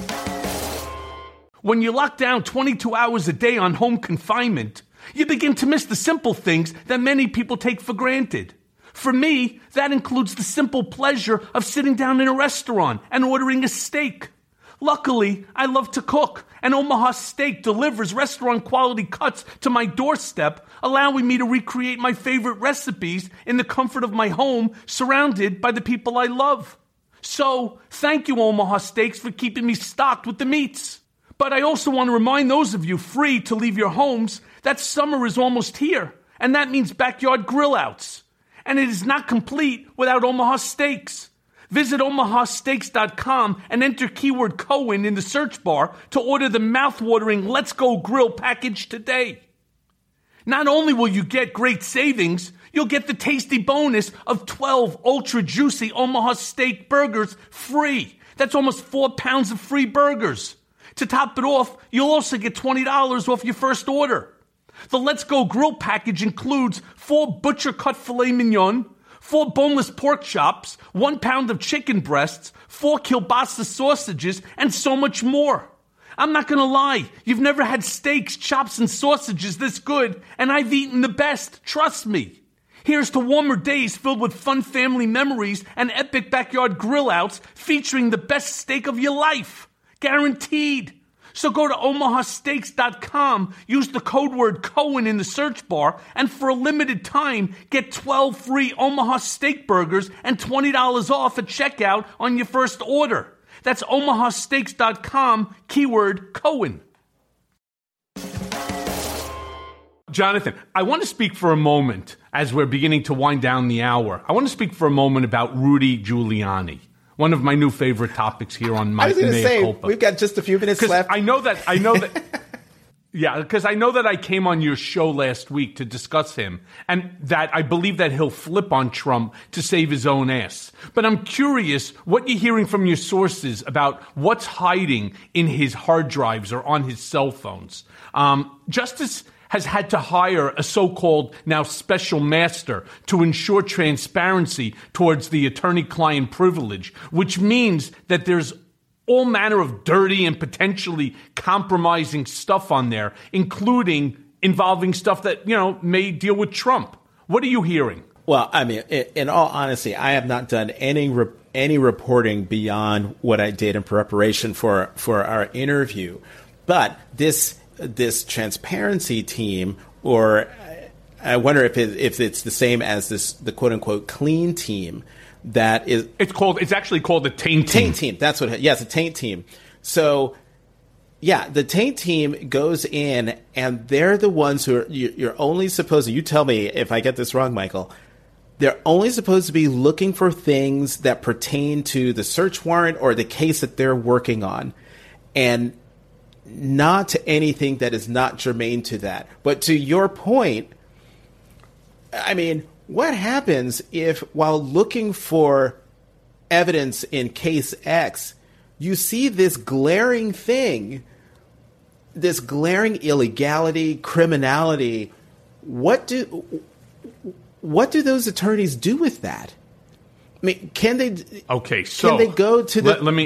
Speaker 3: When you lock down 22 hours a day on home confinement, you begin to miss the simple things that many people take for granted. For me, that includes the simple pleasure of sitting down in a restaurant and ordering a steak. Luckily, I love to cook, and Omaha Steak delivers restaurant-quality cuts to my doorstep, allowing me to recreate my favorite recipes in the comfort of my home, surrounded by the people I love. So, thank you, Omaha Steaks, for keeping me stocked with the meats. But I also want to remind those of you free to leave your homes that summer is almost here, and that means backyard grill-outs. And it is not complete without Omaha Steaks. Visit omahasteaks.com and enter keyword Cohen in the search bar to order the mouth-watering Let's Go Grill package today. Not only will you get great savings, you'll get the tasty bonus of 12 ultra-juicy Omaha Steak burgers free. That's almost 4 pounds of free burgers. To top it off, you'll also get $20 off your first order. The Let's Go Grill package includes 4 butcher-cut filet mignon, 4 boneless pork chops, 1 pound of chicken breasts, 4 kielbasa sausages, and so much more. I'm not going to lie, you've never had steaks, chops, and sausages this good, and I've eaten the best, trust me. Here's to warmer days filled with fun family memories and epic backyard grill-outs featuring the best steak of your life. Guaranteed. So go to omahasteaks.com, use the code word Cohen in the search bar, and for a limited time, get 12 free Omaha Steak burgers and $20 off at checkout on your first order. That's omahasteaks.com, keyword Cohen. Jonathan, I want to speak for a moment, as we're beginning to wind down the hour, I want to speak for a moment about Rudy Giuliani. One of my new favorite topics here on my Mea Culpa.
Speaker 16: We've got just a few minutes left.
Speaker 3: I know that. Yeah, because I know that I came on your show last week to discuss him, and that I believe that he'll flip on Trump to save his own ass. But I'm curious what you're hearing from your sources about what's hiding in his hard drives or on his cell phones. Justice has had to hire a so-called now special master to ensure transparency towards the attorney-client privilege, which means that there's all manner of dirty and potentially compromising stuff on there, including involving stuff that, you know, may deal with Trump. What are you hearing?
Speaker 16: Well, I mean, in all honesty, I have not done any reporting beyond what I did in preparation for our interview. But this transparency team, or I wonder if it's the same as the quote unquote clean team that is.
Speaker 3: It's actually called the Taint Team.
Speaker 16: Taint Team. That's what. Yes, the Taint Team. So, yeah, the Taint Team goes in, and they're the ones who you're only supposed to. You tell me if I get this wrong, Michael. They're only supposed to be looking for things that pertain to the search warrant or the case that they're working on, and not to anything that is not germane to that. But to your point, I mean, what happens if while looking for evidence in case X, you see this glaring thing, this glaring illegality, criminality? What do those attorneys do with that? I mean, can they go to the
Speaker 3: Let me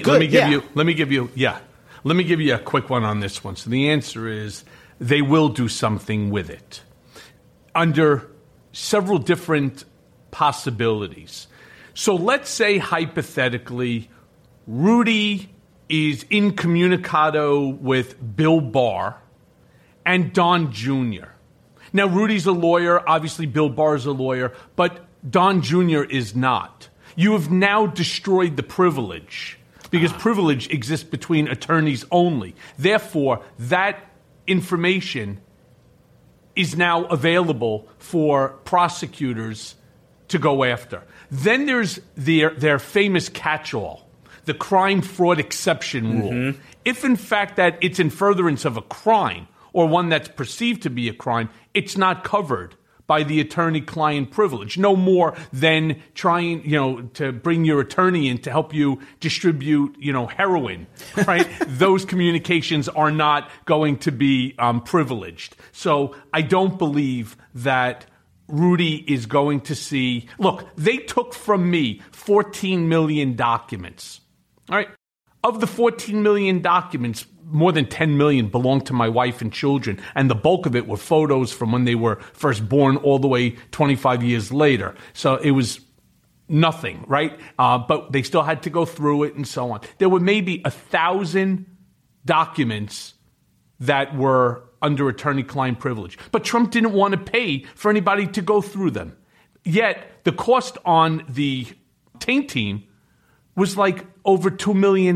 Speaker 3: give you a quick one on this one. So the answer is they will do something with it under several different possibilities. So let's say hypothetically Rudy is incommunicado with Bill Barr and Don Jr. Now, Rudy's a lawyer. Obviously, Bill Barr's a lawyer, but Don Jr. is not. you have now destroyed the privilege, because privilege exists between attorneys only. Therefore, that information is now available for prosecutors to go after. Then there's their famous catch-all, the crime fraud exception rule. If in fact that it's in furtherance of a crime or one that's perceived to be a crime, it's not covered by the attorney-client privilege. No more than trying, to bring your attorney in to help you distribute, heroin, right? Those communications are not going to be privileged. So I don't believe that Rudy is going to see. Look, they took from me 14 million documents. All right. Of the 14 million documents, more than 10 million belong to my wife and children, and the bulk of it were photos from when they were first born all the way 25 years later. So it was nothing, right? But they still had to go through it and so on. There were maybe 1,000 documents that were under attorney-client privilege. But Trump didn't want to pay for anybody to go through them. Yet the cost on the taint team was like over $2 million,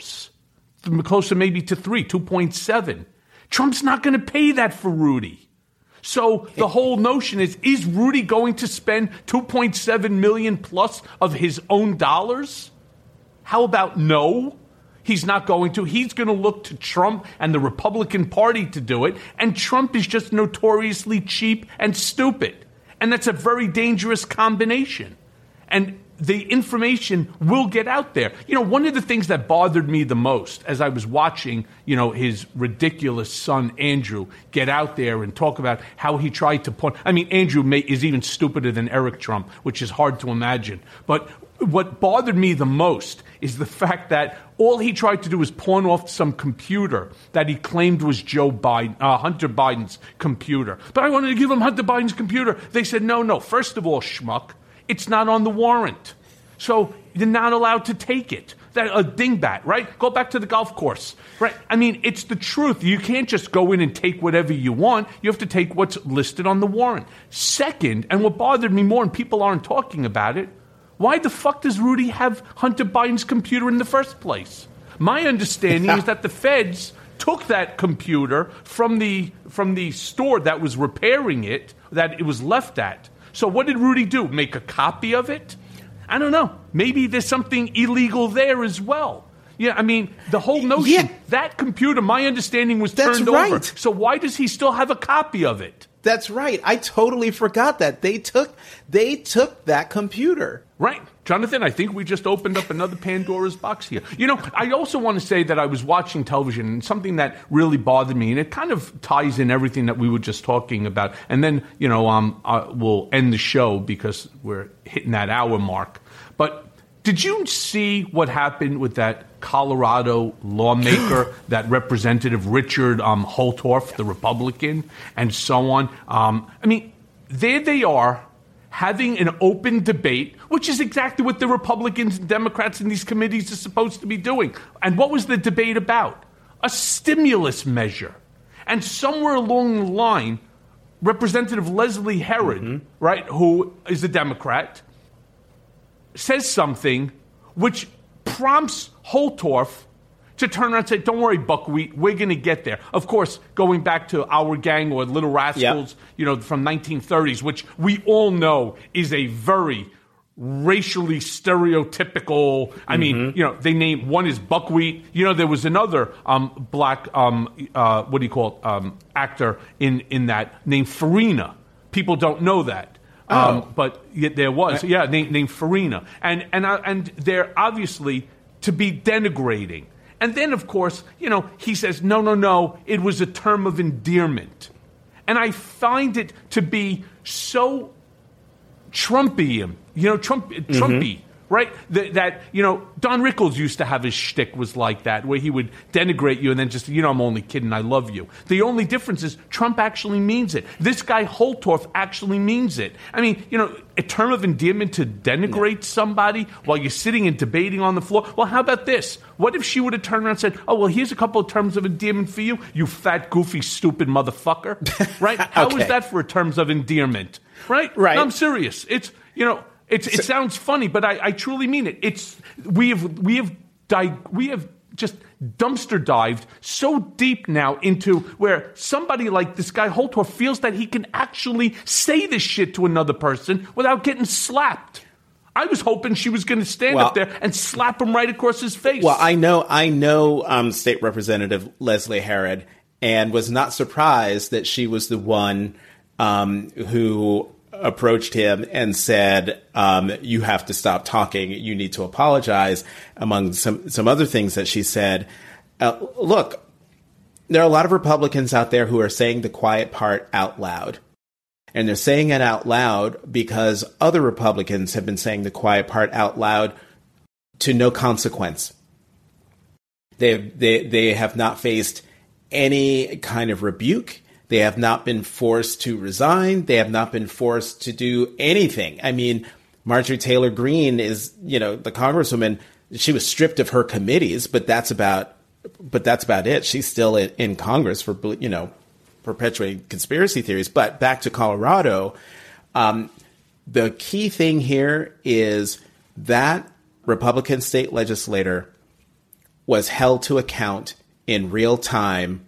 Speaker 3: closer maybe to 2.7. Trump's not going to pay that for Rudy. So the whole notion is Rudy going to spend $2.7 million plus of his own dollars? How about no? He's not going to. He's going to look to Trump and the Republican Party to do it. And Trump is just notoriously cheap and stupid. And that's a very dangerous combination. And the information will get out there. One of the things that bothered me the most as I was watching, his ridiculous son, Andrew, get out there and talk about how he tried to point. I mean, Andrew is even stupider than Eric Trump, which is hard to imagine. But what bothered me the most is the fact that all he tried to do was pawn off some computer that he claimed was Hunter Biden's computer. But I wanted to give him Hunter Biden's computer. They said, no. First of all, schmuck, it's not on the warrant. So you're not allowed to take it. A dingbat, right? Go back to the golf course, right? I mean, it's the truth. You can't just go in and take whatever you want. You have to take what's listed on the warrant. Second, and what bothered me more, and people aren't talking about it, why the fuck does Rudy have Hunter Biden's computer in the first place? My understanding is that the feds took that computer from the store that was repairing it, that it was left at. So what did Rudy do? Make a copy of it? I don't know. Maybe there's something illegal there as well. Yeah, I mean, the whole notion, that computer, my understanding, was turned over. So why does he still have a copy of it?
Speaker 16: That's right. I totally forgot that. They took that computer.
Speaker 3: Right. Jonathan, I think we just opened up another Pandora's box here. I also want to say that I was watching television, and something that really bothered me, and it kind of ties in everything that we were just talking about. And then, we'll end the show because we're hitting that hour mark. But did you see what happened with that Colorado lawmaker, that Representative Richard Holtorf, the Republican, and so on? I mean, there they are, having an open debate, which is exactly what the Republicans and Democrats in these committees are supposed to be doing. And what was the debate about? A stimulus measure. And somewhere along the line, Representative Leslie Herod, right, who is a Democrat, says something which prompts Holtorf to turn around and say, don't worry, Buckwheat, we're going to get there. Of course, going back to Our Gang or Little Rascals, from 1930s, which we all know is a very racially stereotypical, I mean, they name, one is Buckwheat. There was another black, actor in that named Farina. People don't know that. But there was, named Farina. And they're obviously to be denigrating. And then, of course, he says, no, it was a term of endearment. And I find it to be so Trumpian, Trumpy, right? That, Don Rickles used to have his shtick was like that, where he would denigrate you and then just, I'm only kidding, I love you. The only difference is Trump actually means it. This guy Holtorf actually means it. I mean, a term of endearment to denigrate somebody while you're sitting and debating on the floor. Well, how about this? What if she would have turned around and said, oh, well, here's a couple of terms of endearment for you, you fat, goofy, stupid motherfucker, right? How is that for terms of endearment, right? Right. No, I'm serious. It's, It sounds funny, but I truly mean it. We have just dumpster dived so deep now into where somebody like this guy Holtorf feels that he can actually say this shit to another person without getting slapped. I was hoping she was going to stand up there and slap him right across his face.
Speaker 16: Well, I know State Representative Leslie Herod, and was not surprised that she was the one who approached him and said, you have to stop talking. You need to apologize, among some other things that she said. Look, there are a lot of Republicans out there who are saying the quiet part out loud. And they're saying it out loud because other Republicans have been saying the quiet part out loud to no consequence. They have not faced any kind of rebuke. They have not been forced to resign. They have not been forced to do anything. I mean, Marjorie Taylor Greene is, the congresswoman. She was stripped of her committees, but that's about it. She's still in Congress for, perpetuating conspiracy theories. But back to Colorado, the key thing here is that Republican state legislator was held to account in real time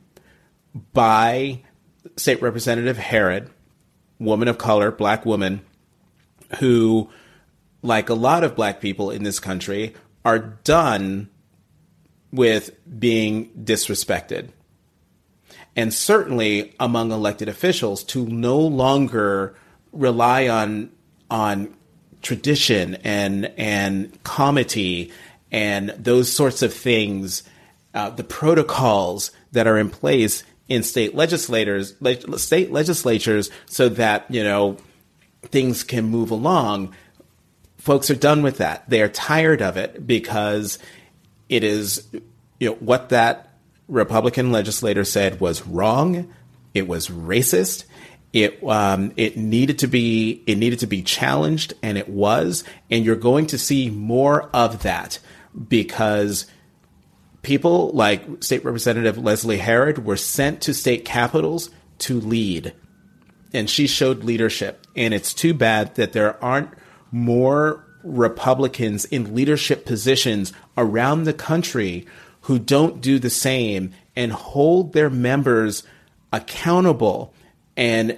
Speaker 16: by State Representative Herod, woman of color, black woman, who, like a lot of black people in this country, are done with being disrespected. And certainly among elected officials, to no longer rely on tradition and comity and those sorts of things, the protocols that are in place in state legislatures, so that, things can move along. Folks are done with that. They are tired of it because it is, what that Republican legislator said was wrong. It was racist. It needed to be challenged, and it was. And you're going to see more of that because people like State Representative Leslie Herod were sent to state capitals to lead, and she showed leadership. And it's too bad that there aren't more Republicans in leadership positions around the country who don't do the same and hold their members accountable and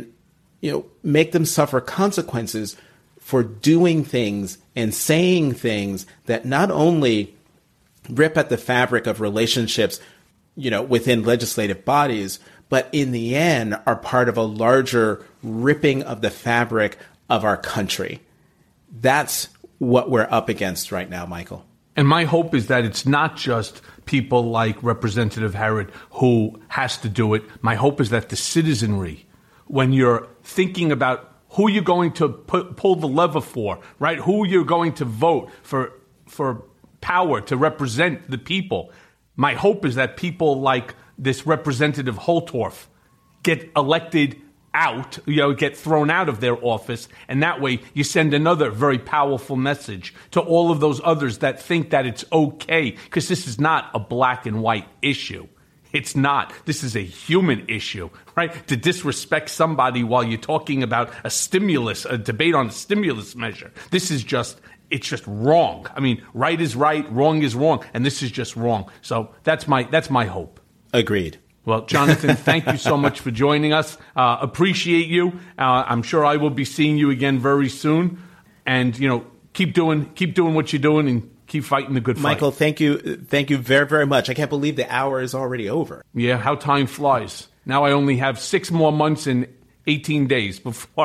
Speaker 16: make them suffer consequences for doing things and saying things that not only rip at the fabric of relationships, within legislative bodies, but in the end are part of a larger ripping of the fabric of our country. That's what we're up against right now, Michael.
Speaker 3: And my hope is that it's not just people like Representative Herod who has to do it. My hope is that the citizenry, when you're thinking about who you're going to pull the lever for, right? Who you're going to vote for power to represent the people. My hope is that people like this Representative Holtorf get elected out, get thrown out of their office, and that way you send another very powerful message to all of those others that think that it's okay, because this is not a black and white issue. It's not. This is a human issue, right? To disrespect somebody while you're talking about a debate on a stimulus measure. This is it's just wrong. I mean, right is right, wrong is wrong, and this is just wrong. So that's my hope.
Speaker 16: Agreed.
Speaker 3: Well, Jonathan, thank you so much for joining us. Appreciate you. I'm sure I will be seeing you again very soon. And, keep doing what you're doing and keep fighting the good fight.
Speaker 16: Michael, thank you very, very much. I can't believe the hour is already over.
Speaker 3: Yeah, how time flies. Now I only have 6 more months and 18 days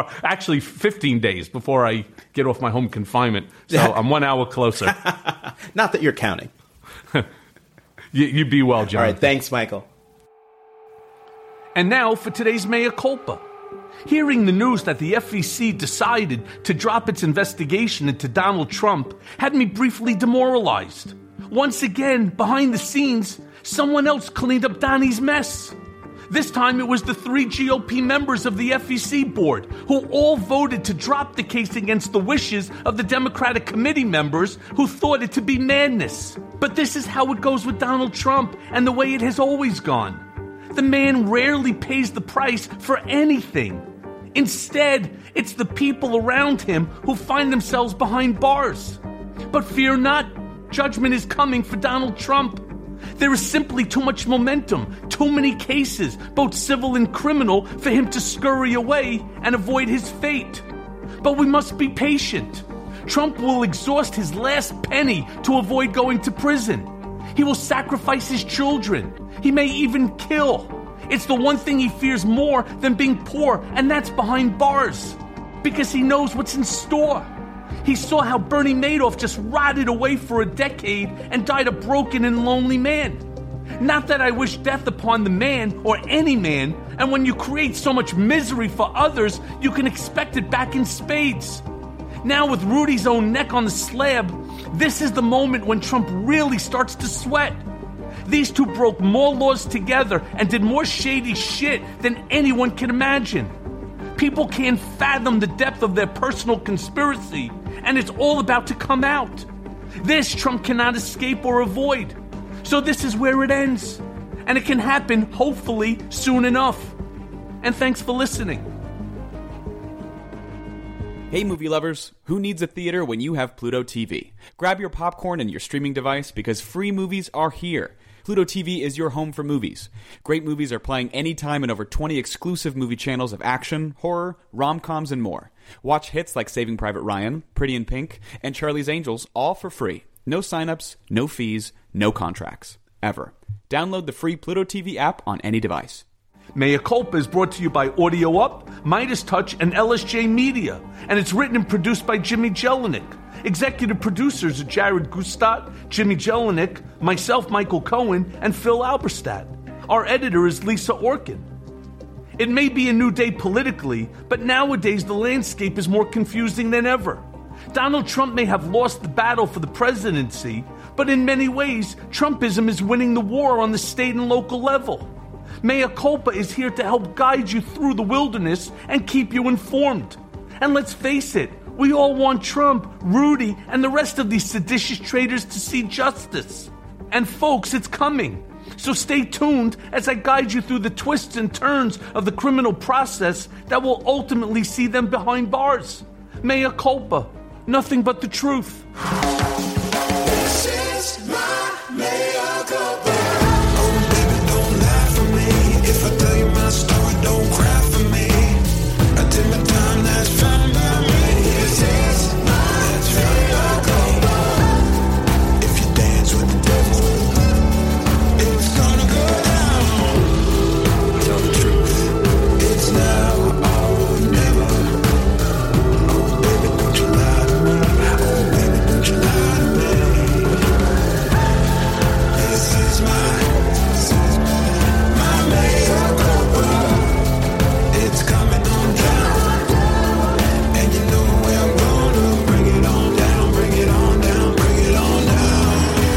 Speaker 3: 15 days before I get off my home confinement. So I'm 1 hour closer.
Speaker 16: Not that you're counting.
Speaker 3: You be well, Jonathan.
Speaker 16: All right, thanks, Michael.
Speaker 3: And now for today's Mea Culpa. Hearing the news that the FEC decided to drop its investigation into Donald Trump had me briefly demoralized. Once again, behind the scenes, someone else cleaned up Donnie's mess. This time it was the 3 GOP members of the FEC board who all voted to drop the case against the wishes of the Democratic committee members who thought it to be madness. But this is how it goes with Donald Trump and the way it has always gone. The man rarely pays the price for anything. Instead, it's the people around him who find themselves behind bars. But fear not, judgment is coming for Donald Trump. There is simply too much momentum, too many cases, both civil and criminal, for him to scurry away and avoid his fate. But we must be patient. Trump will exhaust his last penny to avoid going to prison. He will sacrifice his children. He may even kill. It's the one thing he fears more than being poor, and that's behind bars. Because he knows what's in store. He saw how Bernie Madoff just rotted away for a decade and died a broken and lonely man. Not that I wish death upon the man or any man, and when you create so much misery for others, you can expect it back in spades. Now with Rudy's own neck on the slab, this is the moment when Trump really starts to sweat. These two broke more laws together and did more shady shit than anyone can imagine. People can't fathom the depth of their personal conspiracy, and it's all about to come out. This Trump cannot escape or avoid. So this is where it ends. And it can happen, hopefully, soon enough. And thanks for listening.
Speaker 17: Hey movie lovers, who needs a theater when you have Pluto TV? Grab your popcorn and your streaming device because free movies are here. Pluto TV is your home for movies. Great movies are playing anytime in over 20 exclusive movie channels of action, horror, rom-coms, and more. Watch hits like Saving Private Ryan, Pretty in Pink, and Charlie's Angels all for free. No signups, no fees, no contracts. Ever. Download the free Pluto TV app on any device.
Speaker 3: Mea Culpa is brought to you by Audio Up, Midas Touch, and LSJ Media, and it's written and produced by Jimmy Jelinek. Executive producers are Jared Gustat, Jimmy Jelinek, myself, Michael Cohen, and Phil Alberstadt. Our editor is Lisa Orkin. It may be a new day politically, but nowadays the landscape is more confusing than ever. Donald Trump may have lost the battle for the presidency, but in many ways, Trumpism is winning the war on the state and local level. Mea Culpa is here to help guide you through the wilderness and keep you informed. And let's face it, we all want Trump, Rudy, and the rest of these seditious traitors to see justice. And folks, it's coming. So stay tuned as I guide you through the twists and turns of the criminal process that will ultimately see them behind bars. Mea Culpa. Nothing but the truth.
Speaker 2: This is my mea culpa. Oh, baby, don't lie for me. If I tell you my story, don't cry for me. I did my time, that's fine by me. This is my mea culpa. If you dance with the devil, it's gonna go down. Tell the truth. It's now or never. Oh, baby, don't you lie to me. Oh, baby, don't you lie to me. This is my mea culpa. It's coming on down. And you know where I'm gonna bring it on down, bring it on down, bring it on down.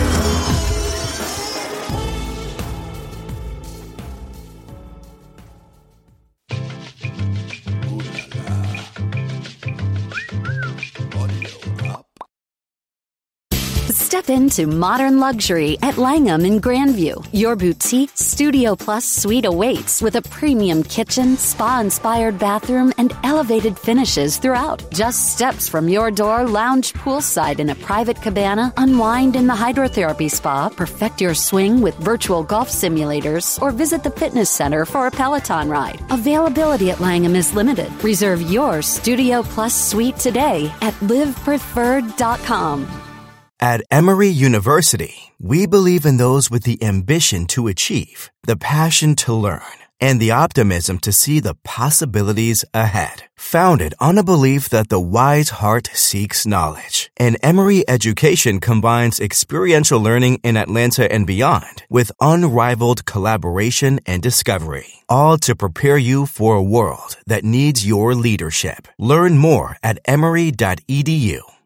Speaker 1: Step into modern luxury at Langham in Grandview. Your boutique Studio Plus suite awaits with a premium kitchen, spa-inspired bathroom, and elevated finishes throughout. Just steps from your door, lounge poolside in a private cabana, unwind in the hydrotherapy spa, perfect your swing with virtual golf simulators, or visit the fitness center for a Peloton ride. Availability at Langham is limited. Reserve your Studio Plus suite today at livepreferred.com.
Speaker 18: At Emory University, we believe in those with the ambition to achieve, the passion to learn, and the optimism to see the possibilities ahead. Founded on a belief that the wise heart seeks knowledge, and Emory education combines experiential learning in Atlanta and beyond with unrivaled collaboration and discovery, all to prepare you for a world that needs your leadership. Learn more at emory.edu.